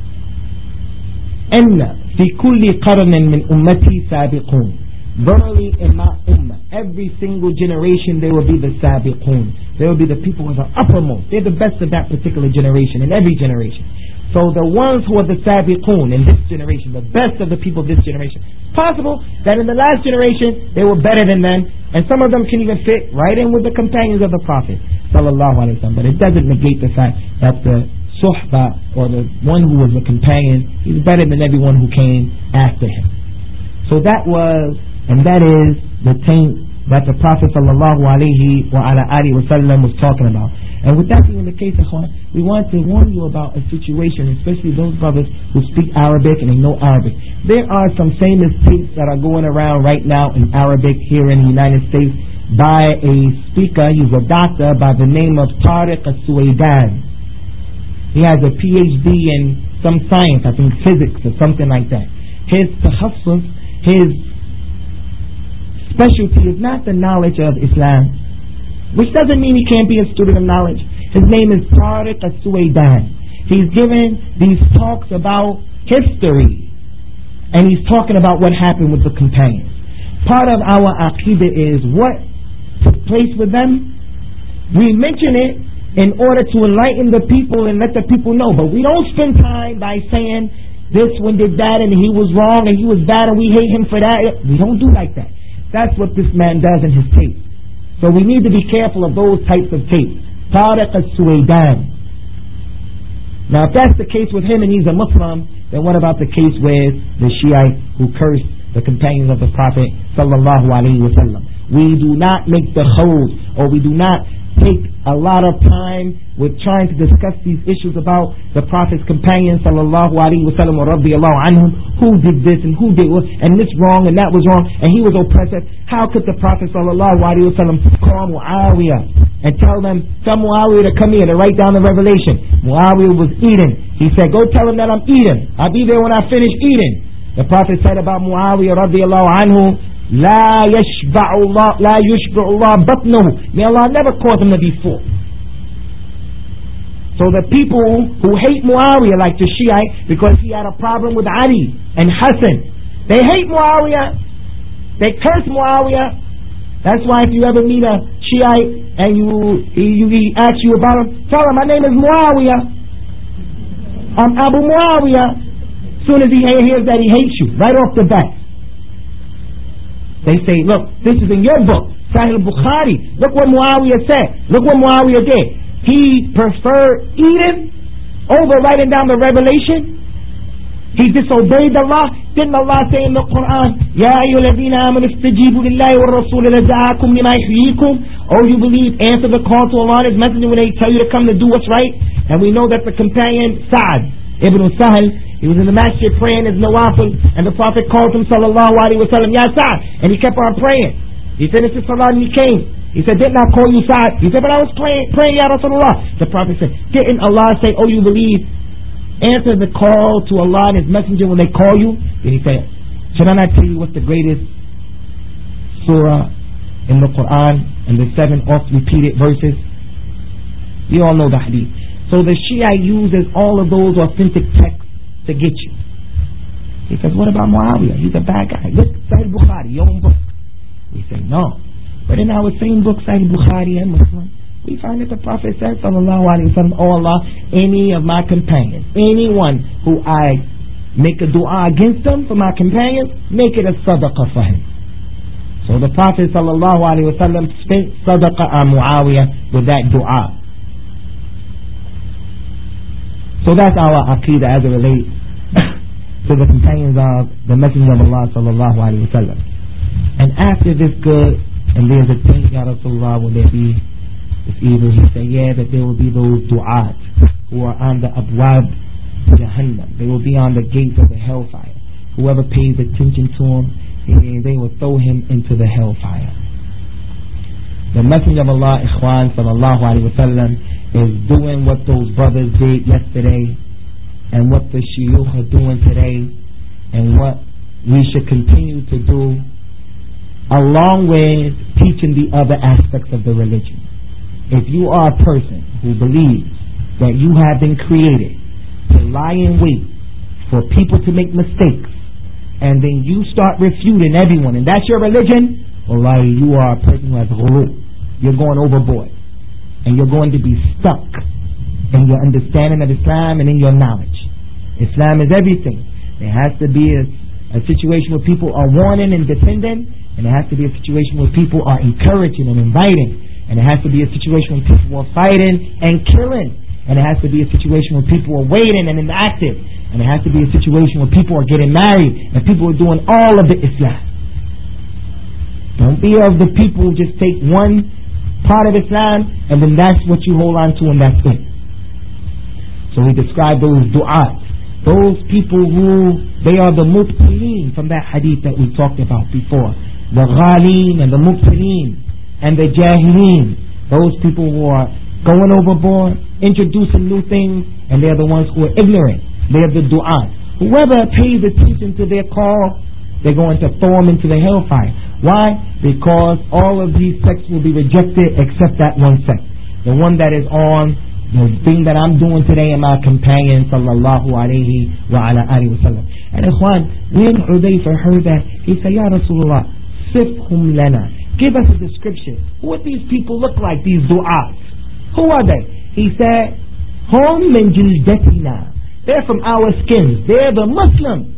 أن في كل قرن من أمتي سابقون. Verily in my ummah, every single generation there will be the sabiqun. There will be the people who are uppermost. They're the best of that particular generation, in every generation. So the ones who are the sabiqun in this generation, the best of the people of this generation, it's possible that in the last generation they were better than them, and some of them can even fit right in with the companions of the Prophet sallallahu alaihi wasallam. But it doesn't negate the fact that the suhba, or the one who was a companion, he's better than everyone who came after him. So that was, and that is the taint that the Prophet sallallahu alaihi wa ala alihi wasallam was talking about. And with that being the case, ikhwan, we want to warn you about a situation, especially those brothers who speak Arabic and they know Arabic. There are some famous tapes that are going around right now in Arabic here in the United States by a speaker. He's a doctor by the name of Tariq Al-Suwaidan. He has a P H D in some science, I think physics or something like that. His tahaffuz, his specialty is not the knowledge of Islam, which doesn't mean he can't be a student of knowledge. His name is Tariq Al-Suwaidan. He's given these talks about history, and he's talking about what happened with the companions. Part of our aqidah is what took place with them. We mention it in order to enlighten the people and let the people know, but we don't spend time by saying this one did that and he was wrong and he was bad and we hate him for that. We don't do like that. That's what this man does in his tape. So we need to be careful of those types of tapes. Tariq Al-Suwaidan. Now if that's the case with him and he's a Muslim, then what about the case with the Shiite who cursed the companions of the Prophet sallallahu alaihi wasallam? We do not make the khawd, or we do not take a lot of time with trying to discuss these issues about the Prophet's companions sallallahu alaihi wasallam wa radiyallahu anhum, who did this and who did what, and this wrong and that was wrong, and he was oppressive. How could the Prophet sallallahu alaihi wasallam call Muawiyah and tell them, tell Muawiyah to come here to write down the revelation? Muawiyah was eating. He said, go tell him that I'm eating. I'll be there when I finish eating. The Prophet said about Muawiyah radiyallahu anhu, La yashba'u Allah, la yushba'u Allah batnahu. May Allah never cause him to be full. So the people who hate Muawiyah, like the Shiite, because he had a problem with Ali and Hassan, they hate Muawiyah. They curse Muawiyah. That's why if you ever meet a Shiite and you you he asks you about him, tell him my name is Muawiyah. I'm Abu Muawiyah. As soon as he hears that, he hates you right off the bat. They say, look, this is in your book, Sahih Bukhari. Look what Muawiyah said. Look what Muawiyah did. He preferred eating over writing down the revelation. He disobeyed Allah. Didn't Allah say in the Quran, Ya ayyuhalladhina amanu istajibu lillahi wa rasul idha da'akum lima yuhyikum? Oh, you believe, answer the call to Allah and His Messenger when they tell you to come to do what's right. And we know that the companion Sa'd ibn Sahal, he was in the masjid praying his nawafil, and the Prophet called him sallallahu alaihi wasallam, Ya Sa'd, and he kept on praying. He finished his salah and he came. He said, didn't I call you Sa'd? He said, but I was praying, praying Ya Rasulullah. The Prophet said, didn't Allah say, oh, you believe, answer the call to Allah and His Messenger when they call you? And he said, should I not tell you what's the greatest surah in the Quran and the seven oft repeated verses? You all know the hadith. So the Shia uses all of those authentic texts to get you. He says, what about Muawiyah? He's a bad guy. Look, Sahih Bukhari, your own book. We say, no. But in our same book, Sahih Bukhari and Muslim, we find that the Prophet said, sallallahu alaihi wasallam, oh Allah, any of my companions, anyone who I make a dua against them for my companions, make it a sadaqah for him. So the Prophet sallallahu alaihi wasallam spent sadaqah on Muawiyah with that dua. So that's our aqidah as it relates to the companions of the Messenger of Allah sallallahu alaihi wasallam. And after this good, and there's a thing, Ya Rasulullah, will there be this evil? He said, yeah, that there will be those du'at who are on the abwab Jahannam. They will be on the gates of the hellfire. Whoever pays attention to him, they will throw him into the hellfire. The Messenger of Allah, Ikhwan sallallahu alaihi wasallam, is doing what those brothers did yesterday, and what the shuyukh are doing today, and what we should continue to do, along with teaching the other aspects of the religion. If you are a person who believes that you have been created to lie in wait for people to make mistakes, and then you start refuting everyone, and that's your religion, wallahi, you are a person who has ghulub. You're going overboard. And you're going to be stuck in your understanding of Islam and in your knowledge. Islam is everything. There has to be a, a situation where people are warning and defending, and there has to be a situation where people are encouraging and inviting, and there has to be a situation where people are fighting and killing, and there has to be a situation where people are waiting and inactive, and there has to be a situation where people are getting married and people are doing all of the Islam. Don't be of the people who just take one part of Islam and then that's what you hold on to and that's it. So we describe those du'at, those people who, they are the mubtileen from that hadith that we talked about before. The ghaleen and the mubtileen and the jahileen. Those people who are going overboard, introducing new things, and they're the ones who are ignorant. They're the du'at. Whoever pays attention to their call, they're going to throw them into the hellfire. Why? Because all of these sects will be rejected except that one sect. The one that is on the thing that I'm doing today and my companion sallallahu alayhi wa ala alihi wa sallam. And ikhwan, when Hudayfa heard that, he said, Ya Rasulullah, sifhum lana. Give us a description. What these people look like, these du'as? Who are they? He said, hum min jildatina. They're from our skins. They're the Muslims.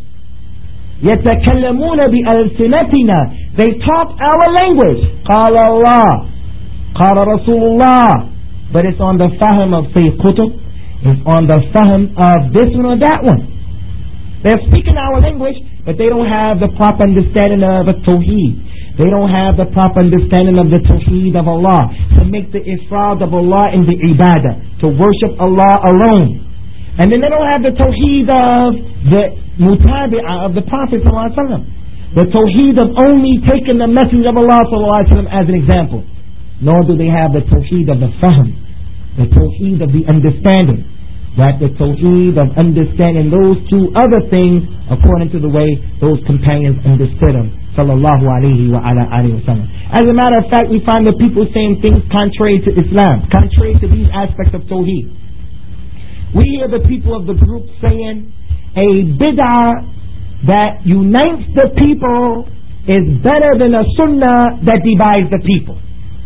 يتكلمون بألسنتنا. They talk our language. قال الله قال رسول الله. But it's on the fahm of Sayyid Qutb. It's on the fahm of this one or that one. They're speaking our language, but they don't have the proper understanding of the Tawheed. They don't have the proper understanding of the Tawheed of Allah, to make the ifrad of Allah in the ibadah, to worship Allah alone. And then they don't have the Tawheed of the mutabi'ah of the Prophet ﷺ, the Tawheed of only taking the message of Allah ﷺ as an example. Nor do they have the Tawheed of the fahm, the Tawheed of the understanding. That the Tawheed of understanding those two other things according to the way those companions understood them. Sallallahu alayhi wa ala alihi wa sallam. As a matter of fact, we find the people saying things contrary to Islam, contrary to these aspects of Tawheed. We hear the people of the group saying a bid'ah that unites the people is better than a sunnah that divides the people.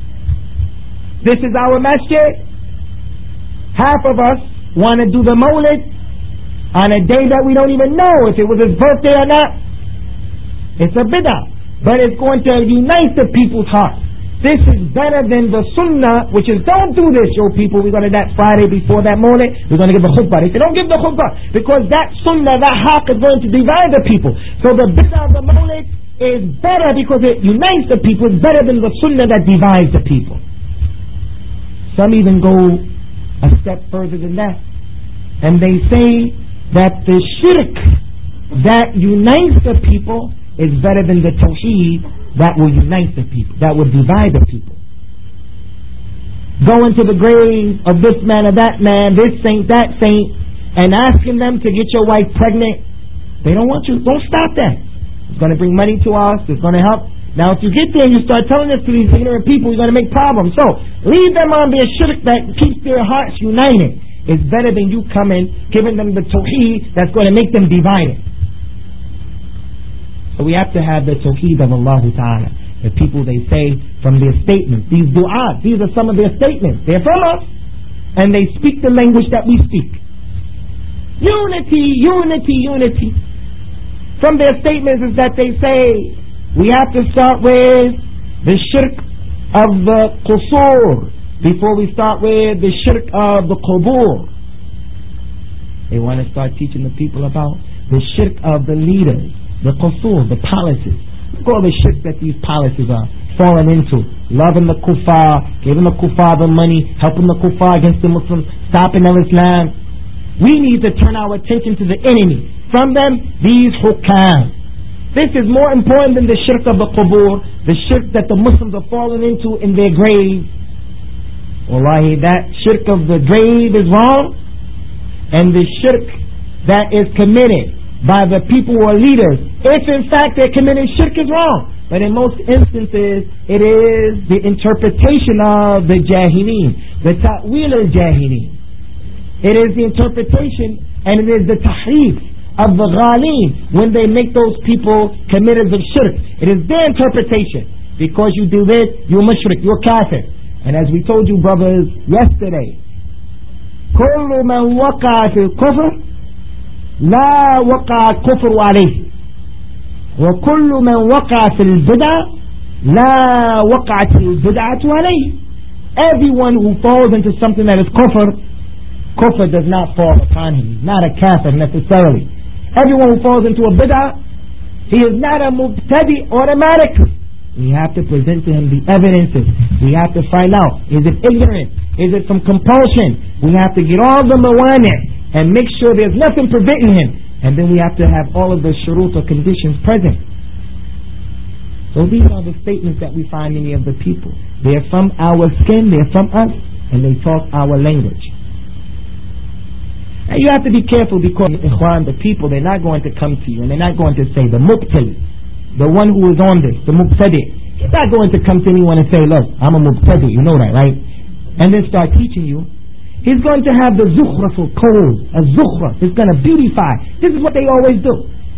This is our masjid. Half of us want to do the mawlid on a day that we don't even know if it was his birthday or not. It's a bid'ah, but it's going to unite the people's hearts. This is better than the sunnah, which is don't do this, yo people. We're going to that Friday before that mawlid, we're going to give the khutbah. They say don't give the khutbah because that sunnah, that haqq is going to divide the people. So the bid'ah of the mawlid is better because it unites the people. It's better than the sunnah that divides the people. Some even go a step further than that, and they say that the shirk that unites the people is better than the tawheed that will unite the people, that will divide the people. Going to the grave of this man or that man, this saint, that saint, and asking them to get your wife pregnant, they don't want you. Don't stop that. It's going to bring money to us. It's going to help. Now if you get there and you start telling this to these ignorant people, you're going to make problems. So leave them on their shirk that keeps their hearts united. It's better than you coming, giving them the tawheed that's going to make them divided. So we have to have the tawheed of Allah Ta'ala. The people, they say from their statements, these du'as, these are some of their statements. They're from us, and they speak the language that we speak. Unity, unity, unity. From their statements is that they say we have to start with the shirk of the qusur before we start with the shirk of the qubur. They want to start teaching the people about the shirk of the leaders, the qusur, the palaces. Look at all the shirk that these palaces are falling into. Loving the kuffar, giving the kuffar the money, helping the kuffar against the Muslims, stopping al-Islam. We need to turn our attention to the enemy. From them, these hukam. This is more important than the shirk of the qubur, the shirk that the Muslims are falling into in their graves. Wallahi, that shirk of the grave is wrong, and the shirk that is committed by the people who are leaders, if in fact they're committing shirk, is wrong. But in most instances, it is the interpretation of the jahilin, the ta'wil al-jahilin. It is the interpretation, and it is the tahrif of the ghalin, when they make those people committers of shirk. It is their interpretation. Because you do this, you're mushrik, you're kafir. And as we told you brothers yesterday, كل من وقع في الكفر لا وقع الكفر عليه وكل من وقع في البدعة لا وقعت البدعة عليه. Everyone who falls into something that is kufr, kufr does not fall upon him. He's not a kafir necessarily. Everyone who falls into a bid'ah, he is not a mubtadi automatically. We have to present to him the evidences. We have to find out, is it ignorant? Is it from compulsion? We have to get all the mawani' and make sure there's nothing preventing him. And then we have to have all of the shurut or conditions present. So these are the statements that we find in of the people. They're from our skin, they're from us, and they talk our language. And you have to be careful because Ikhwan, the people, they're not going to come to you and they're not going to say, the mubtali, the one who is on this, the mubtadi, he's not going to come to anyone and say, look, I'm a mubtadi, you know that, right? And then start teaching you. He's going to have the zukhraful code, a zukhraf. It's going to beautify. This is what they always do.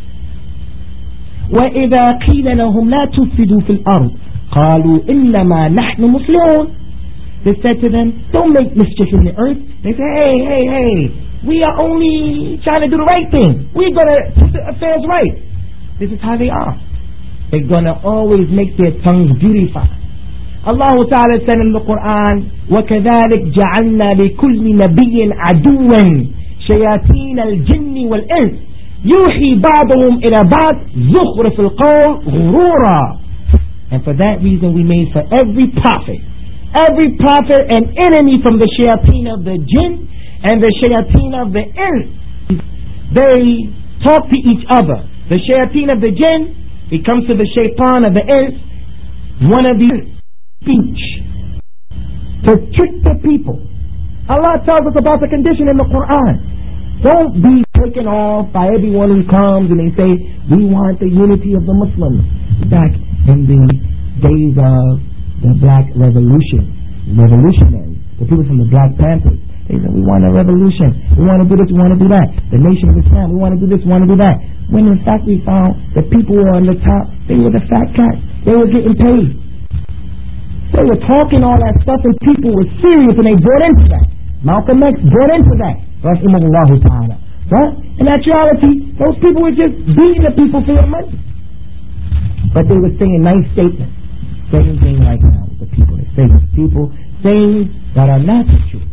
وَإِذَا قِيلَ لَهُمْ لَا تُفْسِدُوا فِي الْأَرْضِ قَالُوا إِنَّمَا نَحْنُ مُسْلِمُونَ. They said to them, don't make mischief in the earth. They say, hey, hey, hey, we are only trying to do the right thing. We're going to put the affairs right. This is how they are. They're going to always make their tongues beautify. Allah Ta'ala said in the Quran, وَكَذَلِكْ جَعَلْنَا لِكُلِّ نَبِيٍّ عَدُوًّا شَيَاطِينَ الْجِنِّ وَالْإِنسِ يُوحِي بَعْضُهُمْ إِلَى بَعْضٍ زُخْرُفَ الْقَوْلِ غُرُورًا. And for that reason we made for every prophet, every prophet an enemy from the shayateen of the jinn and the shayateen of the ins. They talk to each other. The shayateen of the jinn, he comes to the shaitan of the ins, one of these speech to trick the people. Allah tells us about the condition in the Quran. Don't be taken off by everyone who comes and they say, we want the unity of the Muslims. Back in the days of the Black Revolution, revolutionaries, the people from the Black Panthers, they said, we want a revolution, we want to do this, we want to do that. The Nation of Islam, we want to do this, we want to do that. When in fact we found the people who were on the top, they were the fat cats. They were getting paid. They were talking all that stuff and people were serious and they bought into that. Malcolm X bought into that. Rahimahullah ta'ala. Right? In actuality, those people were just beating the people for their money. But they were saying nice statements. Same thing right now with the people. They say to people things that are not the truth.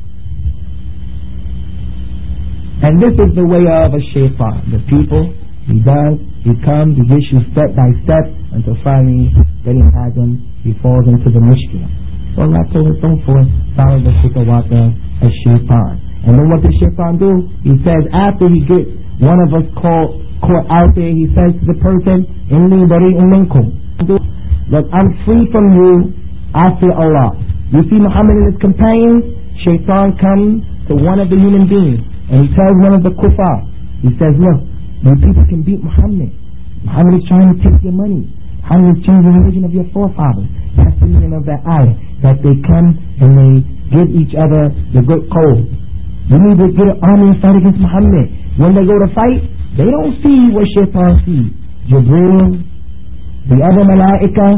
And this is the way of a shaitan. The people, he does, he comes, he gets you step by step until finally then he has him, he falls into the mishkila. So Allah told us, don't fall, follow the khutawata of shaitan. And then what does shaitan do? He says after he gets one of us caught, caught out there, he says to the person, Inni bari'un minkum. Look, I'm free from you, I fear Allah. You see Muhammad and his companions, shaitan comes to one of the human beings and he tells one of the kuffar, he says, look, when people can beat Muhammad, Muhammad is trying to take your money. Muhammad is changing the religion of your forefathers. That's the meaning of that ayah, that they come and they give each other the good code. You need to get an army and fight against Muhammad. When they go to fight, they don't see what shaitan sees. Jibreel, the other malaika.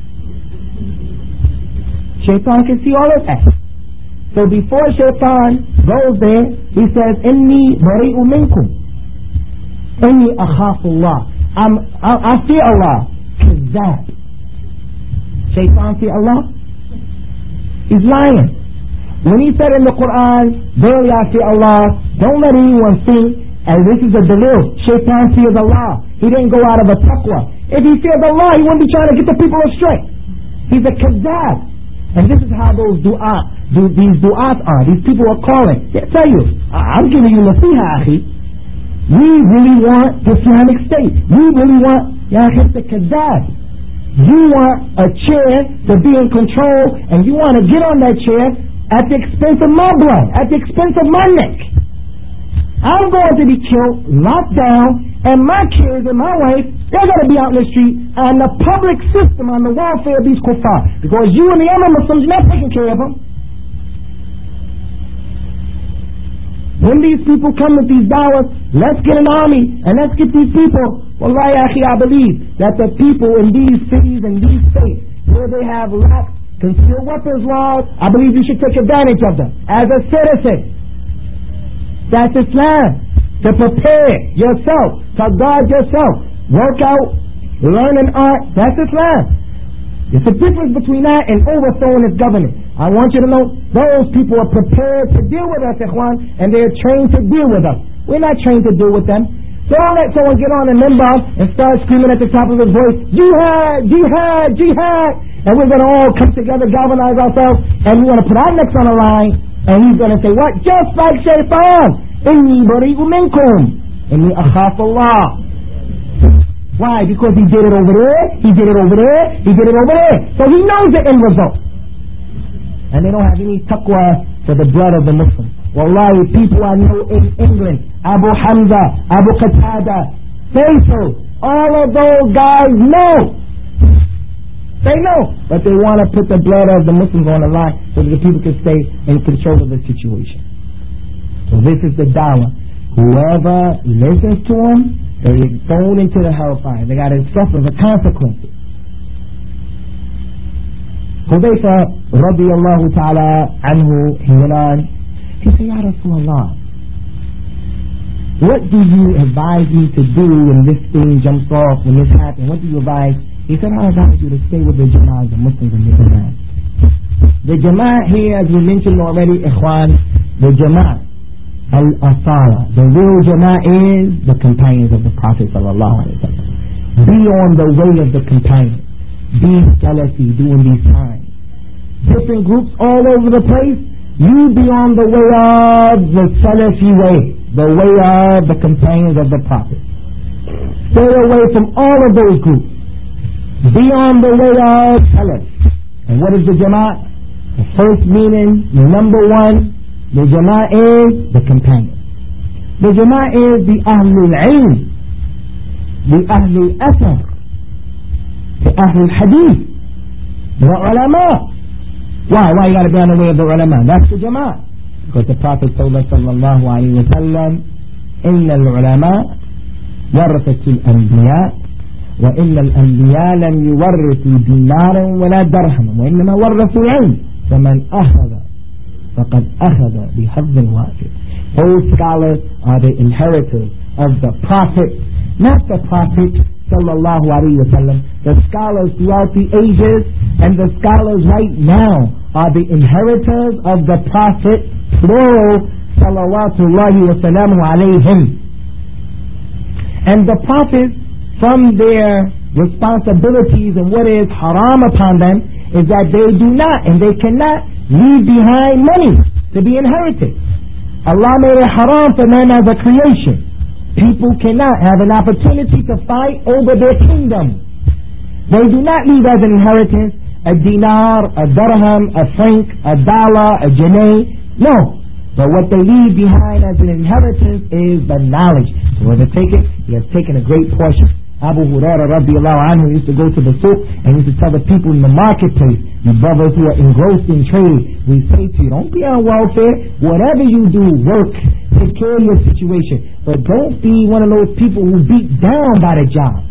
Shaitan can see all of that. So before shaitan goes there, he says, Inni bari'u minkum. Inni akhafullah. I'm, I, I fear Allah. Kazzab. Shaitan fear Allah? He's lying. When he said in the Quran, verily I fear Allah, don't let anyone think, and this is a dalil, shaitan fears Allah. He didn't go out of a taqwa. If he feared Allah, he wouldn't be trying to get the people astray. He's a kazzab. And this is how those du'at, do, these du'at are. These people are calling. They tell you, I'm giving you nasiha, akhi. We really want Islamic State. We really want, ya akhi, the kazzab. You want a chair to be in control, and you want to get on that chair at the expense of my blood, at the expense of my neck. I'm going to be killed, locked down, and my kids and my wife, they're going to be out in the street, and the public system on the welfare of these kuffar, because you and the other Muslims, you're not taking care of them. When these people come with these dawahs, let's get an army, and let's get these people. Wallahi, akhi, I believe that the people in these cities and these states, where they have lax concealed weapons laws, I believe you should take advantage of them as a citizen. That's Islam. To prepare yourself, to guard yourself, work out, learn an art, that's Islam. There's a difference between that and overthrowing its government. I want you to know those people are prepared to deal with us, ikhwan, and they're trained to deal with us. We're not trained to deal with them. Don't let someone get on a member and start screaming at the top of his voice, jihad, jihad, jihad. And we're going to all come together, galvanize ourselves, and we're going to put our necks on the line. And he's going to say, what? Just like Shaitan. Inni bari'u minkum. Inni akhaf Allah. Why? Because he did it over there, he did it over there, he did it over there. So he knows the end result. And they don't have any taqwa for the blood of the Muslims. Wallahi, people I know in England, Abu Hamza, Abu Qatada, Faisal, all of those guys know. They know. But they want to put the blood of the Muslims on the line so that the people can stay in control of the situation. So this is the dawah. Whoever listens to them, they're thrown into the hellfire. They got to suffer the consequences. Hudayfa radiyallahu ta'ala anhu, he went on, he said, Ya Rasulullah, what do you advise me to do when this thing jumps off, when this happens? What do you advise? He said, I advise you to stay with the Jama'ah, the Muslims in the Jama'ah. The Jama'ah here, as we mentioned already, Ikhwan, the Jama'ah, Al-Asala, the real Jama'ah is the companions of the Prophet sallallahu alaihi wasallam. Be on the way of the companions. Be Salafi during these times. Different groups all over the place. You be on the way of the Salafi way, the way of the companions of the Prophet. Stay away from all of those groups. Be on the way of Salaf. And what is the Jama'ah? The first meaning, number one, the Jama'ah is the companion. The Jama'ah is the Ahlul Ilm, the Ahlul Athar, the Ahlul Hadith, the Ulama. Why? Why you got to be on the way of the Ulama? That's the Jama'ah. Because the Prophet told us sallallahu alayhi wa sallam, إِنَّ الْعُلَمَاء وَرَثَةُ الْأَنْبِيَاءِ وَإِنَّ الْأَنْبِيَاءَ لَمْ يُوَرِّثُوا دِينَارًا وَلَا دَرْهَمًا وَإِنَّمَا وَرَّثُوا الْعِلْمَ فَمَنْ أَخَذَ فَقَدْ أَخَذَ بِحَظٍّ وَافِرٍ. Those scholars are the inheritors of the Prophet, not the Prophet sallallahu alayhi wa sallam. The scholars throughout the ages and the scholars right now are the inheritors of the Prophet, plural, salawatullahi wa salamu alayhim. And the Prophets, from their responsibilities and what is haram upon them, is that they do not and they cannot leave behind money to be inherited. Allah made it haram for them as a creation. People cannot have an opportunity to fight over their kingdom. They do not leave as an inheritance a dinar, a dirham, a franc, a dollar, a jannah. No. But what they leave behind as an inheritance is the knowledge. So whoever take it, he has taken a great portion. Abu Hurairah radiallahu anhu used to go to the souk and used to tell the people in the marketplace, you brothers who are engrossed in trade, we say to you, don't be on welfare. Whatever you do, work. Take care of your situation. But don't be one of those people who beat down by the job.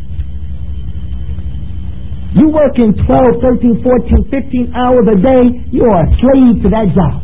You working twelve, thirteen, fourteen, fifteen hours a day, you are a slave to that job.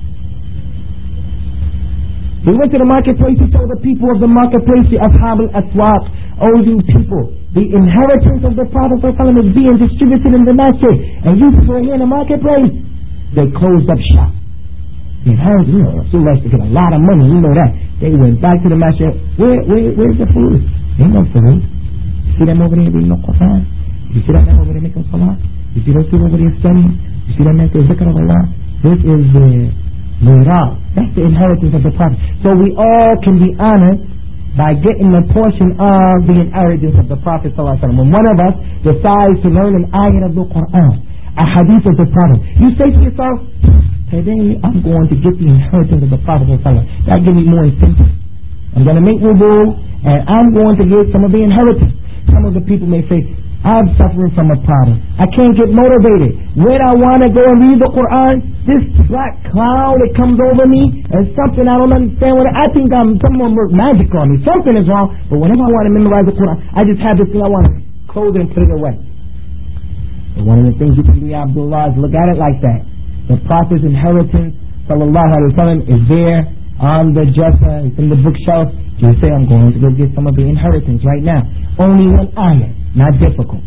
He went to the marketplace, he told the people of the marketplace, the Ashab al-Aswaq, oh, you people, the inheritance of the Prophet is being distributed in the masjid, and you people are here in the marketplace. They closed up shop. The inheritance, you know, so nice to get a lot of money, you know that. They went back to the masjid. Where, where, where's the food? Ain't no food. See them over there reading the Quran? You see that man over there making salah? You see those people over there studying? You see that man say zikr of Allah? This is the Mira. That's the inheritance of the Prophet. So we all can be honored by getting a portion of the inheritance of the Prophet sallallahu alaihi wasallam. When one of us decides to learn an ayat of the Quran, a hadith of the Prophet, you say to yourself, today I'm going to get the inheritance of the Prophet sallallahu alaihi wasallam. That gives me more incentive. I'm going to make wudu and I'm going to get some of the inheritance. Some of the people may say, I'm suffering from a problem. I can't get motivated. When I want to go and read the Quran, this black cloud, it comes over me, and something I don't understand. What I think I'm, someone worked magic on me. Something is wrong. But whenever I want to memorize the Quran, I just have this thing I want to close it and put it away. But one of the things you can do, ya Abdullah, is look at it like that. The Prophet's inheritance, sallallahu alaihi wasallam, is there on the dresser. It's in the bookshelf. You say, I'm going to go get some of the inheritance right now. Only one ayah. Not difficult.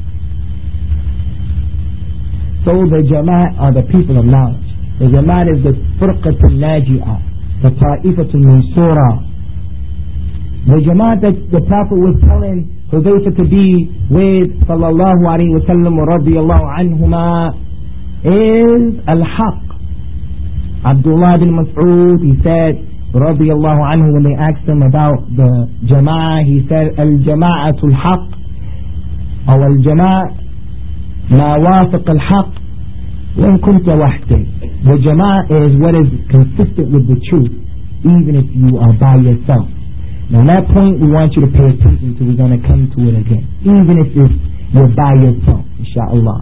So the Jama'at are the people of knowledge. The Jama'at is the Furqatul Naji'ah, the Ta'ifatul Mansura. The Jama'at that the Prophet was telling Hudayfa to be with sallallahu alayhi wa sallam wa radiyallahu anhuma is al-haq. Abdullah bin Mas'ud, he said radiyallahu anhu, when they asked him about the Jama'ah, he said al-jama'atul haq or al-jama' ma wafiq al-haq wa in kunta wahdak. The Jama'ah is what is consistent with the truth, even if you are by yourself. Now that point we want you to pay attention to. We're going to come to it again. Even if you're by yourself, inshaAllah.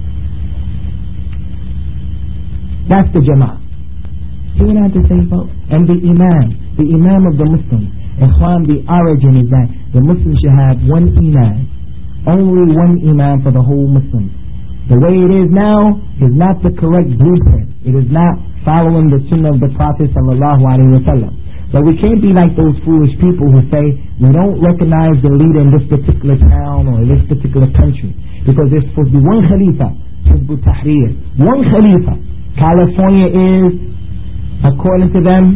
That's the Jama'ah. He went on to say, folks, and the Imam, the Imam of the Muslims, Ikhwan, the origin is that the Muslims should have one Imam. Only one Imam for the whole Muslims. The way it is now is not the correct blueprint. It is not following the Sunnah of the Prophet sallallahu alaihi wasallam. But we can't be like those foolish people who say we don't recognize the leader in this particular town or in this particular country because there's supposed to be one Khalifa, Hizb ut-Tahrir, one Khalifa. California is, according to them,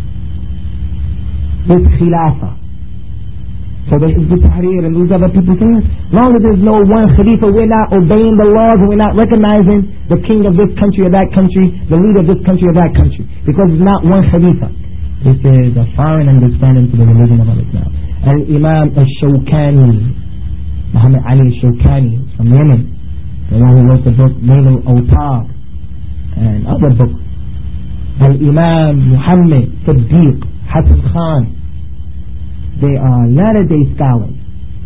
is Khilafah. So the Hizb ut-Tahrir and these other people say, as long as there's no one Khalifa, we're not obeying the laws and we're not recognizing the king of this country or that country, the leader of this country or that country, because it's not one Khalifa. This is a foreign understanding to the religion of Islam. Al-Imam al-Shawkani, Muhammad Ali al-Shawkani from Yemen, the one who wrote the book Nail al-Awtar and other books. Al-Imam Muhammad Siddiq Hassan Khan, they are latter-day scholars.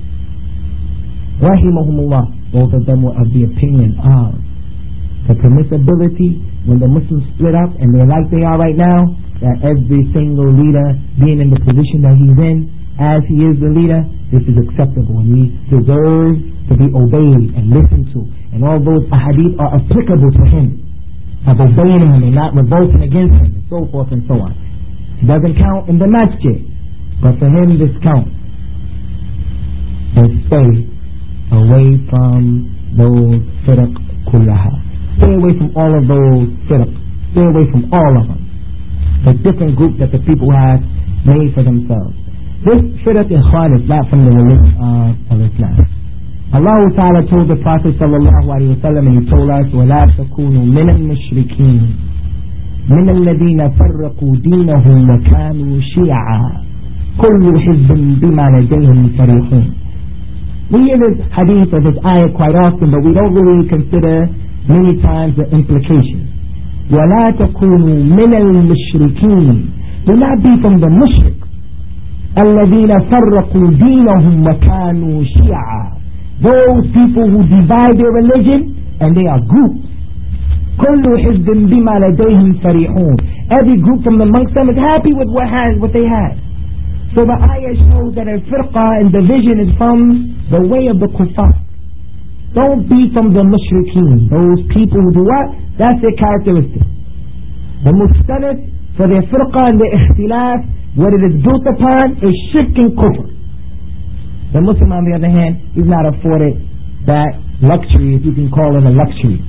Rahimahumullah, both of them were of the opinion of the permissibility when the Muslims split up and they're like they are right now, that every single leader being in the position that he's in, as he is the leader, this is acceptable and he deserves to be obeyed and listened to. And all those ahadith are applicable to him, of obeying him and not revolting against him, and so forth and so on. It doesn't count in the masjid, but for him this counts. And stay away from those firq kullaha. Stay away from all of those firq. Stay away from all of them. The different group that the people have made for themselves. This firq ikhwan is not from the religion of Islam. Allah Ta'ala told the Prophet sallallahu alayhi wa sallam, and he told us, وَلَا تَكُونُوا مِنَ الْمُشْرِكِينَ مِنَ الَّذِينَ فَرَّقُوا دِينَهُمْ وَكَانُوا شِيَعًا كُلُّ حِزْبٍ بِمَا لَدَيْهِمْ فَرِحُونَ. We hear this hadith or this ayah quite often, but we don't really consider many times the implications. وَلَا تَكُونُوا مِنَ الْمُشْرِكِينَ. Do not be from the mushrik. الَّذِينَ فَرَّقُوا دِينَهُمْ وَكَانُوا شِيَعًا. Those people who divide their religion and they are groups. كُلُّ حِزْبٍ بِمَا لَدَيْهِمْ فَرِحُونَ. Every group from amongst them is happy with what, has, what they have. So the ayah shows that a firqa and division is from the way of the kuffar. Don't be from the mushrikeen. Those people who do what? That's their characteristic. The mustanid for their firqa and their ikhtilaf, what it is built upon is shirk and kufr. The Muslim, on the other hand, is not afforded that luxury, if you can call it a luxury.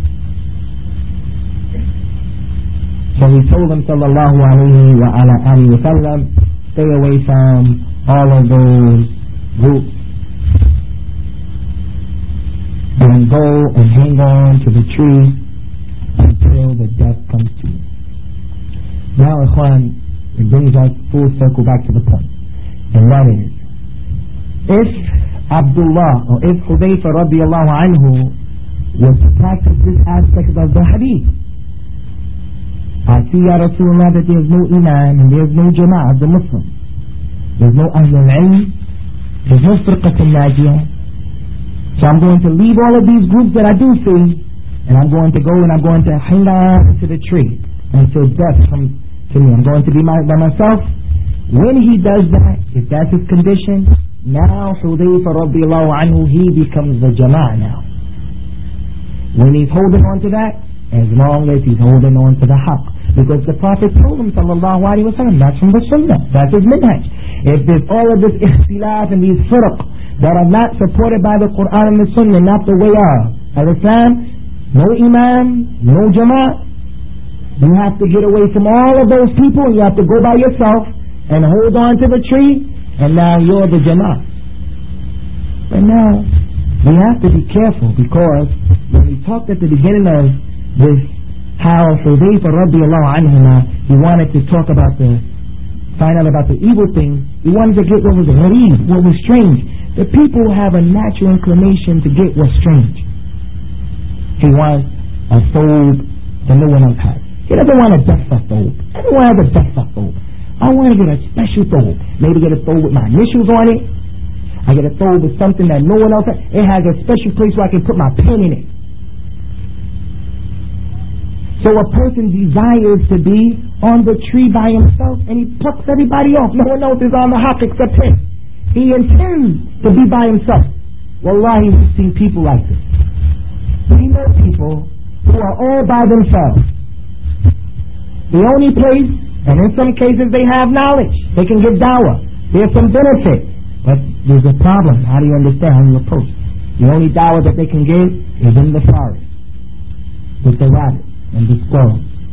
So he told them, sallallahu alayhi wa ala alihi wa sallam, stay away from all of those groups and go and hang on to the tree until the death comes to you. Now, ikhwan, it brings us full circle back to the point. And that is, if Abdullah or if Hudayfa radiallahu anhu was to practice this aspect of the hadith, I see, Ya Rasulullah, that there's no Imam and there's no Jama'ah of the Muslims. There's no Ahlul Ilm, there's no Firqat al-Najiyah. So I'm going to leave all of these groups that I do see, and I'm going to go and I'm going to hang on to the tree until death comes to me. I'm going to be my, by myself. When he does that, if that's his condition, now Hudayfa radiallahu anhu, he becomes the Jama'ah now. When he's holding on to that, as long as he's holding on to the haqq. Because the Prophet told him, sallallahu alayhi wa sallam, that's from the Sunnah, that's his minhaj. If there's all of this ikhtilaf and these firq that are not supported by the Quran and the Sunnah, not the way of al-Islam, no Imam, no Jama'ah, you have to get away from all of those people and you have to go by yourself and hold on to the tree and now you're the Jama'ah. But now, we have to be careful, because when we talked at the beginning of this, how Hudayfa radiallahu anhuma, he wanted to talk about the, find out about the evil things, he wanted to get what was ghareeb, what was strange. The people have a natural inclination to get what's strange. He wants a thobe that no one else has. He doesn't want a daffa thobe. Everyone has a daffa thobe. I want to get a special thobe. Maybe get a thobe with my initials on it. I get a thobe with something that no one else has. It has a special place where I can put my pen in it. So a person desires to be on the tree by himself, and he plucks everybody off. No one else is on the hawk except him. He intends to be by himself. Wallahi, we've seen people like this. We know people who are all by themselves. The only place, and in some cases they have knowledge, they can give dawah, there's some benefit, but there's a problem. How do you understand? How do you approach? The only dawah that they can give is in the forest with the rabbit and the squirrel.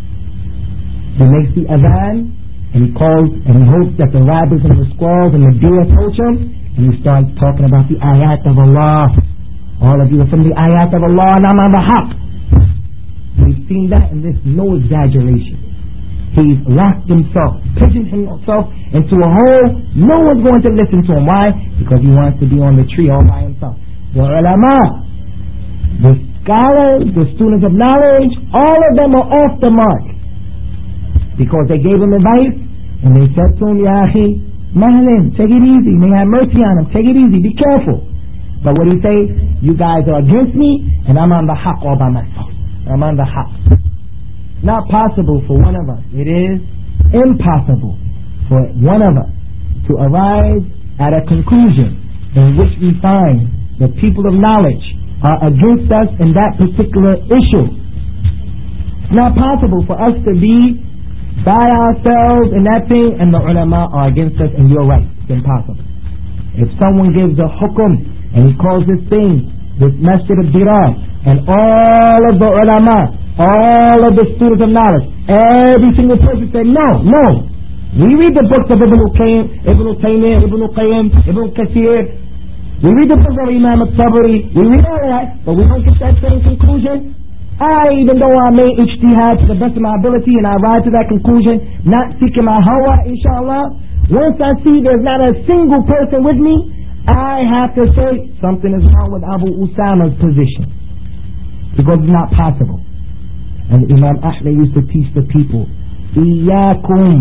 He makes the adhan, and he calls and he hopes that the rabbits and the squirrels and the deer approach him, and he starts talking about the ayat of Allah. All of you are from the ayat of Allah, and I'm on the haqq. We've seen that, and there's no exaggeration. He's locked himself, pigeoned himself into a hole. No one's going to listen to him. Why? Because he wants to be on the tree all by himself. The ulama, the scholars, the students of knowledge, all of them are off the mark, because they gave him advice, and they said to him, Ya akhi, mahlin, take it easy, may I have mercy on him, take it easy, be careful. But what he say? You guys are against me, and I'm on the haqq all by myself. I'm on the haqq. Not possible for one of us. It is impossible for one of us to arrive at a conclusion in which we find the people of knowledge are against us in that particular issue. It's not possible for us to be by ourselves in that thing and the ulama are against us and you're right. It's impossible. If someone gives a hukum and he calls this thing, this masjid of dirar, and all of the ulama, all of the students of knowledge, every single person said no, no. We read the books of Ibn al-Qayyim, Ibn al-Taymiyyah, Ibn al-Qayyim, Ibn al-Kathir. We read the books of Imam al-Tabari. We read all that, but we don't get that same conclusion. I, even though I may ijtihad to the best of my ability and I arrive to that conclusion, not seeking my hawa, inshallah, once I see there's not a single person with me, I have to say something is wrong with Abu Usama's position, because it's not possible. And Imam Ahmad used to teach the people, Iyakum,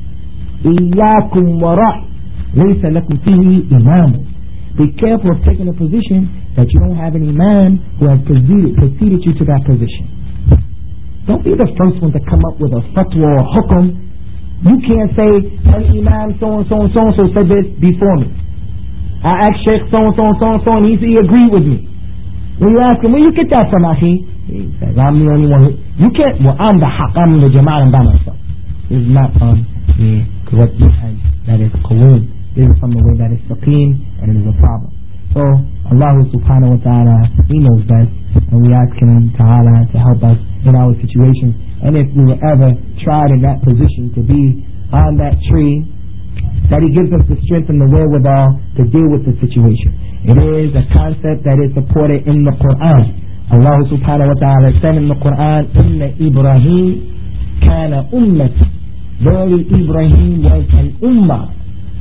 Iyakum wara' laysa lakum fihi imam. Be careful of taking a position that you don't have any man who has preceded, preceded you to that position. Don't be the first one to come up with a fatwa or hukum. You can't say, an imam so-and-so and so-and-so said this before me. I asked Sheikh so-and-so and so-and-so and he, he agreed with me. When you ask him, where you get that from, Akhi? He says, I'm the only one who... You can't... Well, I'm the haqq. I'm the jama'ah by myself. This is not from the correct manhaj that is qawoom. This is from the way that is saqeen, and it is a problem. So, Allah subhanahu wa ta'ala, He knows best, and we ask Him ta'ala to help us in our situations. And if we were ever tried in that position to be on that tree, that He gives us the strength and the wherewithal to deal with the situation. It is a concept that is supported in the Quran. Allah subhanahu wa ta'ala said in the Quran, Inna Ibrahim kana ummati. Verily Ibrahim was an ummah.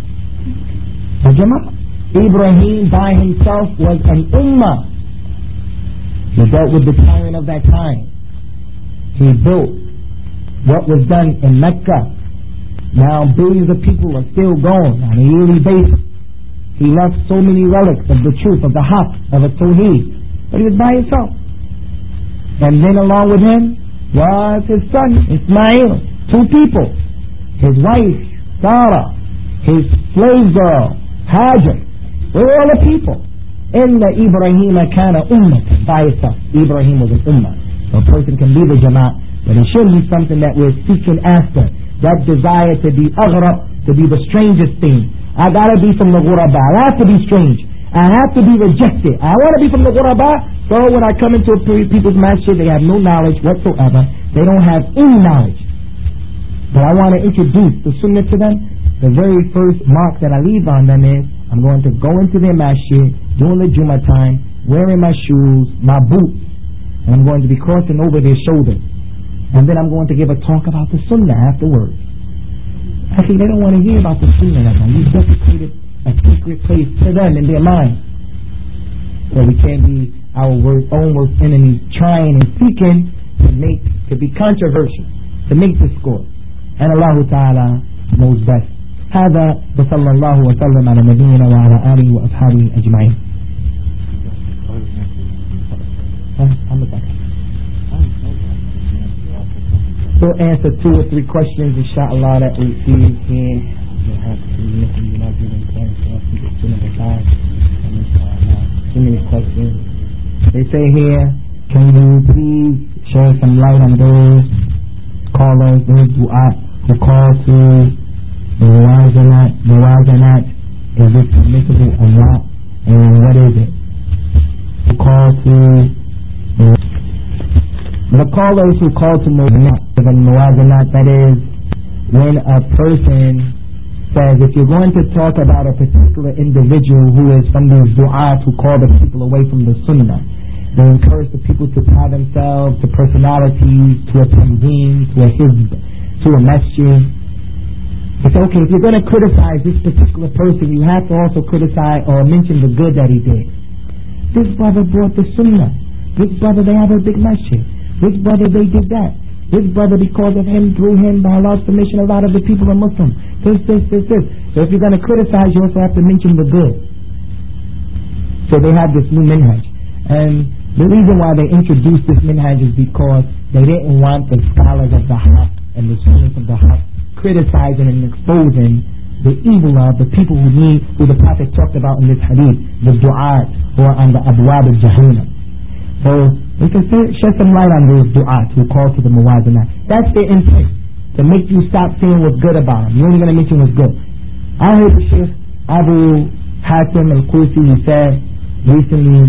The Jama'ah. Ibrahim by himself was an ummah. He dealt with the tyrant of that time. He built what was done in Mecca. Now billions of people are still going on a yearly basis. He left so many relics of the truth, of the haqq, of the tawheed, but he was by himself. And then along with him was his son Ismail. Two people. His wife Sarah, his slave girl Hajar. We're all the people. Inna Ibrahim kana ummah. By itself. Ibrahim was an ummah. So a person can be the jama'ah, but it shouldn't be something that we're seeking after. That desire to be aghrab, to be the strangest thing. I gotta be from the ghuraba. I have to be strange. I have to be rejected. I want to be from the ghuraba. So when I come into a people's masjid, they have no knowledge whatsoever. They don't have any knowledge. But I want to introduce the sunnah to them. the very first mark that I leave on them is I'm going to go into their masjid during the Jummah time, wearing my shoes, my boots, and I'm going to be crossing over their shoulders. And then I'm going to give a talk about the Sunnah afterwards. Actually, they don't want to hear about the Sunnah that time. We've dedicated a secret place to them in their mind. So we can't be our own worst enemies trying and seeking to make, to be controversial, to make discord. And Allah Ta'ala knows best. هذا وصلى الله وسلم على نبينا وعلى آله وأصحابه أجمعين. We'll answer two or three questions, inshallah, that we see here. We'll have to look at the Muslim plans for us to get to number five. And inshallah, too many questions. They say here, can you please share some light on those callers, those who, are, who call to the Muwazanat, the Muwazanat, is it permissible or not, and what is it? Who call to the, the callers who call to the Muwazanat, that is, when a person says, if you're going to talk about a particular individual who is from these du'at who call the people away from the Sunnah, they encourage the people to tie themselves to personalities, to a tanzeen, to a hizb, to a masjid. It's okay, if you're going to criticize this particular person, you have to also criticize or mention the good that he did. This brother brought the Sunnah. This brother, they have a big masjid. This brother, they did that. This brother, because of him, through him, by Allah's permission, a lot of the people are Muslim. This, this, this, this. So if you're going to criticize, you also have to mention the good. So they have this new minhaj. And the reason why they introduced this minhaj is because they didn't want the scholars of the haqq and the students of the haqq criticizing and exposing the evil of the people who need, who the Prophet talked about in this hadith, the du'at, who are on the abwab of Jahannam. So we can shed some light on those du'at who call to the Muwazanat. That's their intent, to make you stop saying what's good about them. You're only going to mention what's good. I heard the Shaykh Abu Hatim al-Qusi, he said recently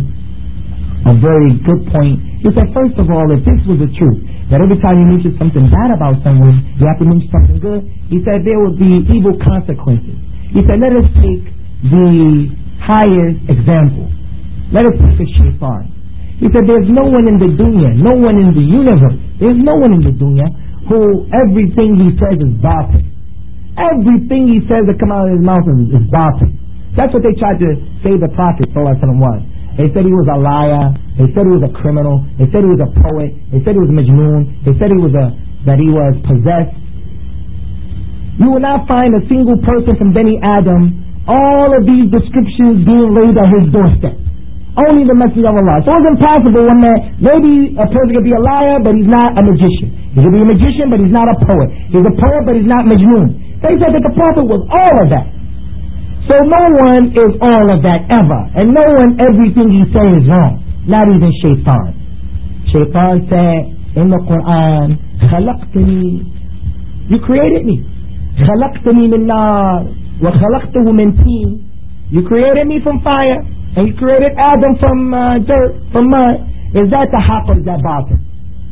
a very good point. He said, first of all, if this was the truth, that every time you mention something bad about someone, you have to mention something good, he said there would be evil consequences. He said, let us take the highest example. Let us take a shaitan. He said, there's no one in the dunya, no one in the universe, there's no one in the dunya who everything he says is batil. Everything he says that come out of his mouth is, is batil. That's what they tried to say the Prophet sallallahu alaihi wasallam was. They said he was a liar. They said he was a criminal. They said he was a poet. They said he was majnoon. They said he was a that he was possessed. You will not find a single person from Bani Adam all of these descriptions being laid at his doorstep. Only the Messenger of Allah. So it's impossible when that maybe a person could be a liar, but he's not a magician. He could be a magician, but he's not a poet. He's a poet, but he's not majnoon. They said that the Prophet was all of that. So no one is all of that ever. And no one, everything he says is wrong. Not even Shaitan. Shaitan said in the Quran, خَلَقْتَنِي, you created me. خَلَقْتَنِي مِن نَارٍ وَخَلَقْتَهُ مِن طِينٍ, you created me from fire, and you created Adam from uh, dirt, from mud. Is that the haqq or is that batil?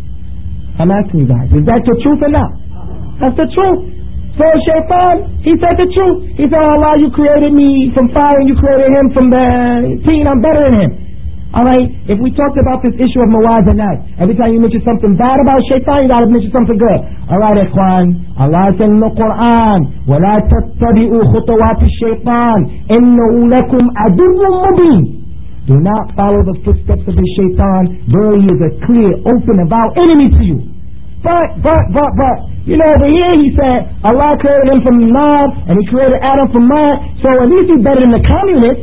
I'm asking you guys, is that the truth or not? That's the truth. So Shaitan, he said the truth. He said, Allah, you created me from fire and you created him from the teen. I'm better than him. Alright, if we talked about this issue of Muwazanat, every time you mention something bad about Shaitan, you gotta mention something good. Alright, Ikhwan, Allah said in the Quran, وَلَا تَتَّبِئُوا خُطَوَاتِ الشَّيْطَانِ إِنَّهُ لَكُمْ عَدُوٌّ مُبِينٌ. Do not follow the footsteps of the Shaitan, though he is a clear, open, avowed enemy to you. But, but, but, but, you know, over here he said, Allah created him from mud, and he created Adam from mud, so at least he's better than the communists.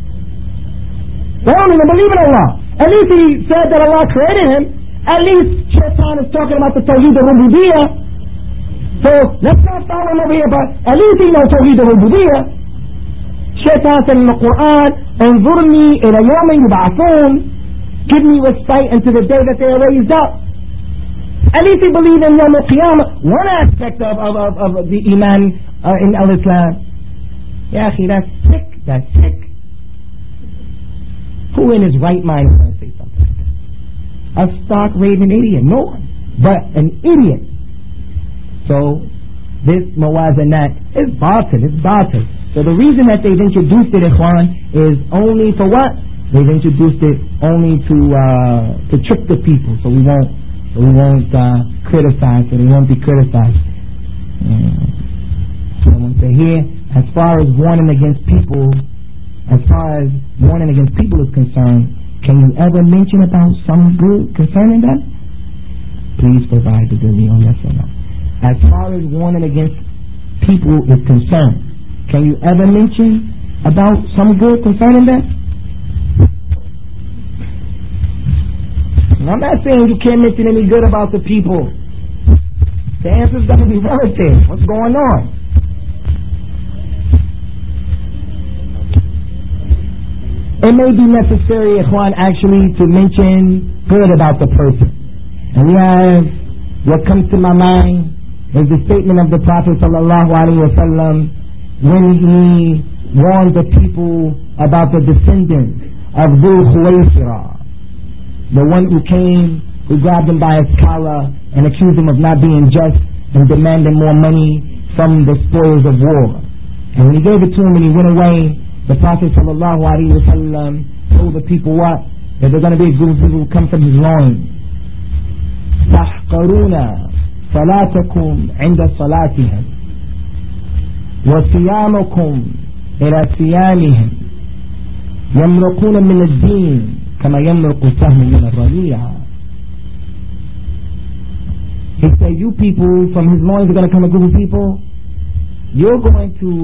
They don't even believe in Allah. At least he said that Allah created him. At least Shaitan is talking about the Tawheed al-Rububiyyah. So, let's not follow him over here, but at least he knows Tawheed al-Rububiyyah. Shaitan said in the Quran, انظرني إلى يوم يبعثون, give me respite until the day that they are raised up. At least he believed in Yawm al-Qiyamah, one aspect of, of, of, of the Iman uh, in al-Islam. Ya akhi, that's sick, that's sick. Who in his right mind is going to say something like that? A stark raving idiot, no one, but an idiot. So, this mawazanat is batil, it's batil. So the reason that they've introduced it, ikhwan, is only for what? They've introduced it only to uh, to trick the people, so we won't so we won't uh, criticize, so they won't be criticized. Someone say here, as far as warning against people, as far as warning against people is concerned, can you ever mention about some good concerning them? Please provide the video, yes or no. As far as warning against people is concerned, can you ever mention about some good concerning them? And I'm not saying you can't mention any good about the people. The answer's going to be relative. What's going on? It may be necessary, ikhwan, actually to mention good about the person. And we have, what comes to my mind is the statement of the Prophet sallallahu alaihi wasallam when he warned the people about the descendants of Dhul Khuwaysira, the one who came, who grabbed him by his collar and accused him of not being just and demanding more money from the spoils of war. And when he gave it to him and he went away, the Prophet sallallahu alaihi wasallam told the people what? That they're going to be a group of people who come from his loins. تحقرون صلاتكم عند صلاتهم وصيامكم إلى صيامهم يمرقون من الدين كما يمرق السهم من الرمية. He said, you people from his loins are going to come a group of people. You're going to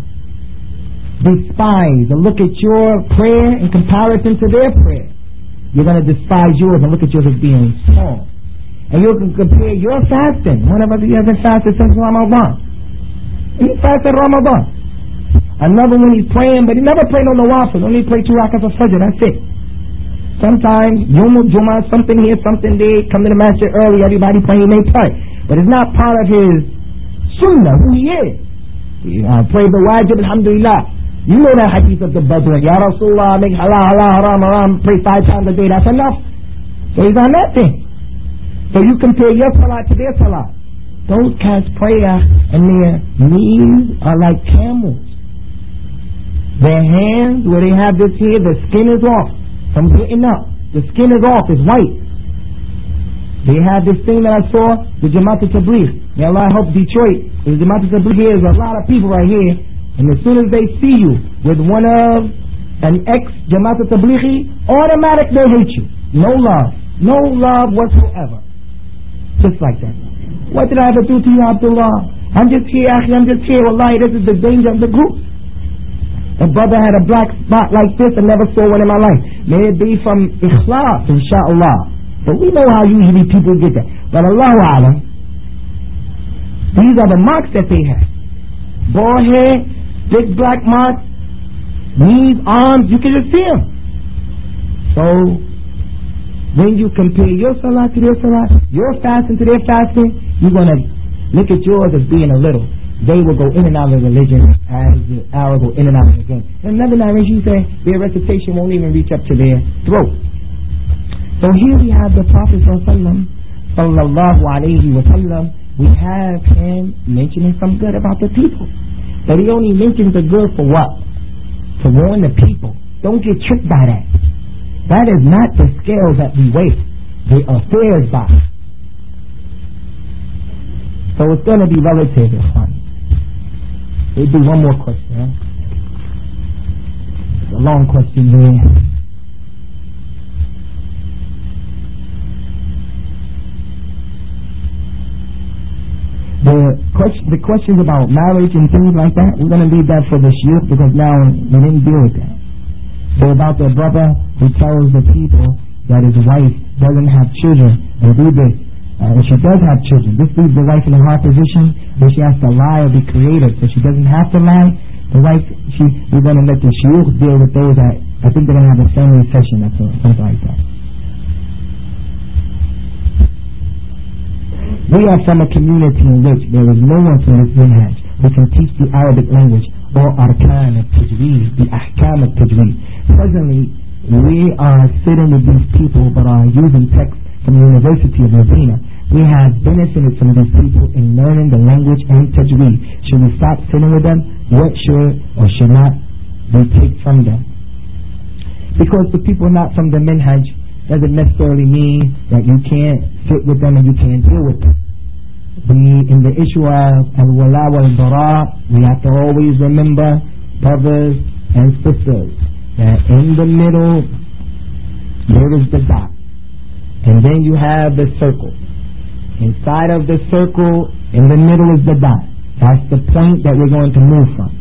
despise and look at your prayer in comparison to their prayer. You're going to despise yours and look at yours as being small. And you can compare your fasting. One of us he hasn't fasted since Ramadan. He fasted Ramadan. Another one he's praying, but he never prayed on the nawafil. Only pray two rakats of fajr. That's it. Sometimes Yom Jummah, something here, something there. Come to the masjid early. Everybody pray. He may pray, but it's not part of his sunnah. Who he is. Uh, pray the wajib. Alhamdulillah. You know that hadith of the Badr. Ya Rasulullah, make halal, halal, haram, haram. Pray five times a day. That's enough. So he's on that thing. So you compare your salah to their salah. Those cats prayer and their knees are like camels. Their hands, where they have this here, the skin is off from getting up. The skin is off, it's white. They have this thing that I saw, the Jamaat al-Tabligh. May Allah help Detroit. The Jamaat al-Tabligh here is a lot of people right here. And as soon as they see you with one of an ex-Jamaat al-Tablighi, automatic they hate you. No love. No love whatsoever. Just like that. What did I ever do to you, Abdullah? I'm just here, Akhi, I'm just here. Wallahi, this is the danger of the group. A brother had a black spot like this and never saw one in my life. May it be from ikhlas, inshaAllah. But we know how usually people get that. But Allahu Alam, these are the marks that they have. Bald hair, big black marks, knees, arms, you can just see them. So, when you compare your salah to their salah, your fasting to their fasting, you're going to look at yours as being a little. They will go in and out of religion as the hour go in and out of the game. And another narration say their recitation won't even reach up to their throat. So here we have the Prophet sallallahu alayhi wa sallam. We have him mentioning some good about the people. But he only mentions the good for what? To warn the people. Don't get tricked by that. That is not the scale that we weigh the affairs by. So it's going to be relative, Ikhwan. We'll do one more question. Huh? It's a long question here. The, question, the questions about marriage and things like that, we're going to leave that for the shiur because now we didn't deal with that. So about the brother who tells the people that his wife doesn't have children and do this. Uh, if she does have children, this leaves the wife in a hard position where she has to lie or be creative. So she doesn't have to lie. The wife, she, we're going to let the shiur deal with those that, I think they're going to have a family session, that's all, something like that. We are from a community in which there is no one from this minhaj who can teach the Arabic language or arkan al-tajweed, the ahkam al-tajweed. Presently, we are sitting with these people but are using texts from the University of Medina We have benefited from these people in learning the language and tajweed. Should we stop sitting with them? What should or should not we take from them? Because the people not from the minhaj doesn't necessarily mean that you can't sit with them and you can't deal with them. We, in the issue of al-wala wal-bara, we have to always remember, brothers and sisters, that in the middle there is the dot, and then you have the circle. Inside of the circle, in the middle is the dot. That's the point that we're going to move from.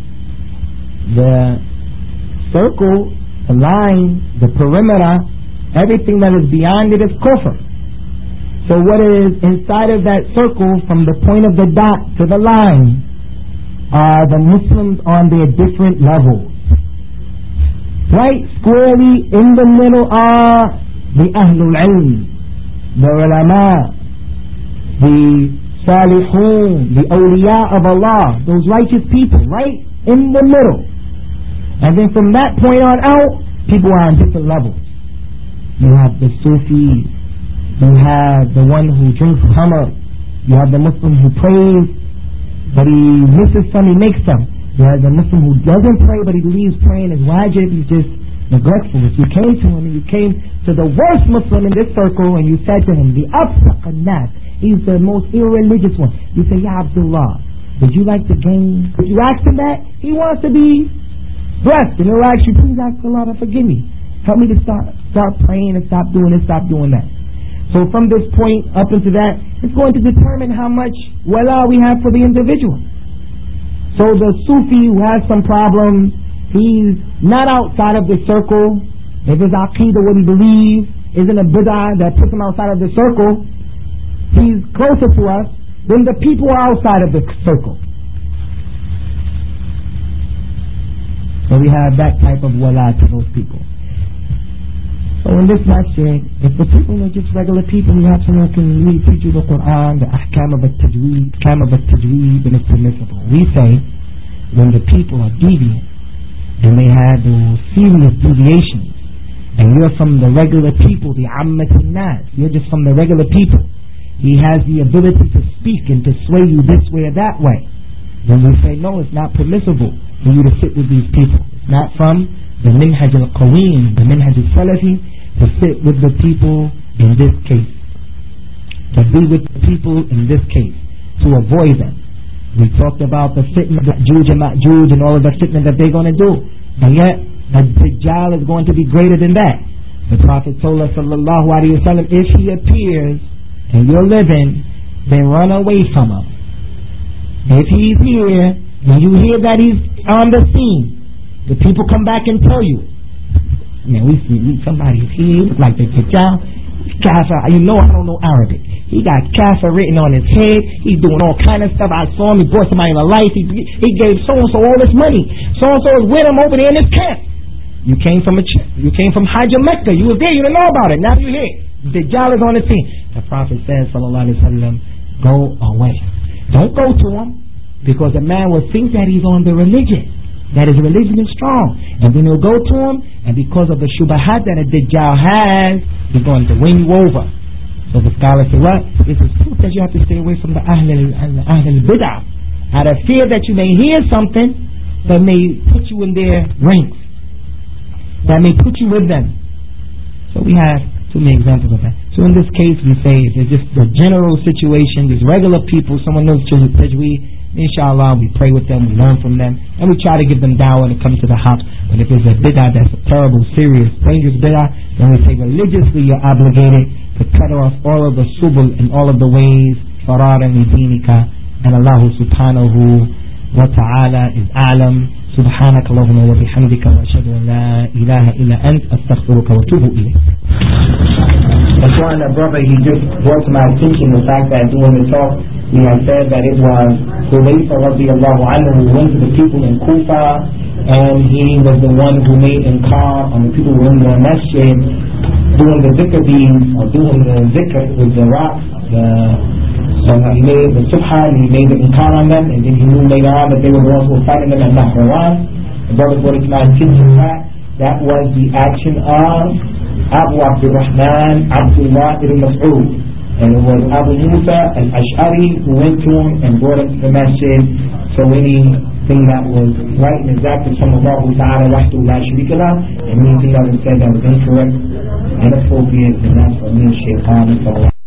The circle, the line, the perimeter, everything that is beyond it is kufr. So what is inside of that circle, from the point of the dot to the line, are the Muslims on their different levels. Right squarely in the middle are the Ahlul Ilm, the Ulama, the Salihun, the Awliya of Allah, those righteous people, right in the middle. And then from that point on out, people are on different levels. You have the Sufi, you have the one who drinks khamr, you have the Muslim who prays, but he misses some, he makes some. You have the Muslim who doesn't pray, but he believes praying is wajib, he's just neglectful. If you came to him and you came to the worst Muslim in this circle and you said to him, the afsaq an-nas, he's the most irreligious one, you say, Ya Abdullah, would you like to gain? If you ask him that, he wants to be blessed, and he'll ask you, please ask Allah to forgive me, help me to start, start praying and stop doing this, stop doing that. So from this point up into that, it's going to determine how much wala we have for the individual. So the Sufi who has some problems, he's not outside of the circle. If his aqeedah, what he believes, isn't a bid'ah that puts him outside of the circle, he's closer to us than the people outside of the circle. So we have that type of wala to those people. So in this masjid, if the people are just regular people, you have someone who can read, teach you the Quran, the ahkam of al-tajweed, ahkam of al-tajweed, then it's permissible. We say, when the people are deviant, and they have those serious deviations, and you're from the regular people, the ammatun nas, you're just from the regular people, he has the ability to speak and to sway you this way or that way. Then we say, no, it's not permissible for you to sit with these people. It's not from the minhaj al-qawim, the minhaj al-salafi, to sit with the people in this case, to be with the people in this case, to avoid them. We talked about the fitna, the Juj and Ma'juj and all of the fitna that they're going to do, and yet the Dajjal is going to be greater than that. The Prophet told us, sallallahu alaihi wasallam, if he appears and you're living, then run away from him. If he's here and you hear that he's on the scene, the people come back and tell you, man, we see somebody's here, like the Dajjal, kafir, you know I don't know Arabic. He got kafir written on his head, he's doing all kind of stuff. I saw him, he brought somebody to life, he, he gave so-and-so all this money. So-and-so is with him over there in his camp. You came from a you came from Hajj Mecca, you was there, you didn't know about it, now you're here. Dajjal is on the scene. The Prophet says, sallallahu alaihi wasallam, go away. Don't go to him, because a man will think that he's on the religion, that his religion is strong, and then he'll go to him, and because of the shubahat that a Dajjal has, he's going to win you over. So the scholar said, what? This is proof that you have to stay away from the Ahl al-Bid'ah, out of fear that you may hear something that may put you in their ranks, that may put you with them. So we have too many examples of that. So in this case, we say if it's just the general situation, these regular people, someone knows Tajweed, inshallah, we pray with them, we learn from them, and we try to give them dawah when it comes to the house. But if it's a bid'ah that's a terrible, serious, dangerous bid'ah, then we say religiously you're obligated to cut off all of the subul and all of the ways, fararan li dinika, and Allah subhanahu wa ta'ala is a'lam. سبحانك اللهم وبحمدك وأشهد أن لا إله إلا أنت أستغفرك وأتوب إليك. That's why the brother, he just brought to my attention the fact that during the talk we had said that it was Hudayfa radiallahu anhu who went to the people in Kufa, and he was the one who made inkar on the people who were in the masjid doing the dhikr beads, or doing the dhikr with the rocks, the So he made the subha, and he made the inkar on them, and then he knew later on that they were the ones who were fighting them at Nahrawan. The brother brought it to my attention that that was the action of Abu Abdurrahman Abdullah ibn Mas'ud. And it was Abu Musa al-Ash'ari who went to him and brought him to the masjid. So anything that was right and exact from Allah Ta'ala wahdahu la sharika lah, and anything that was said that was incorrect, inappropriate, and that's from me, shaitan.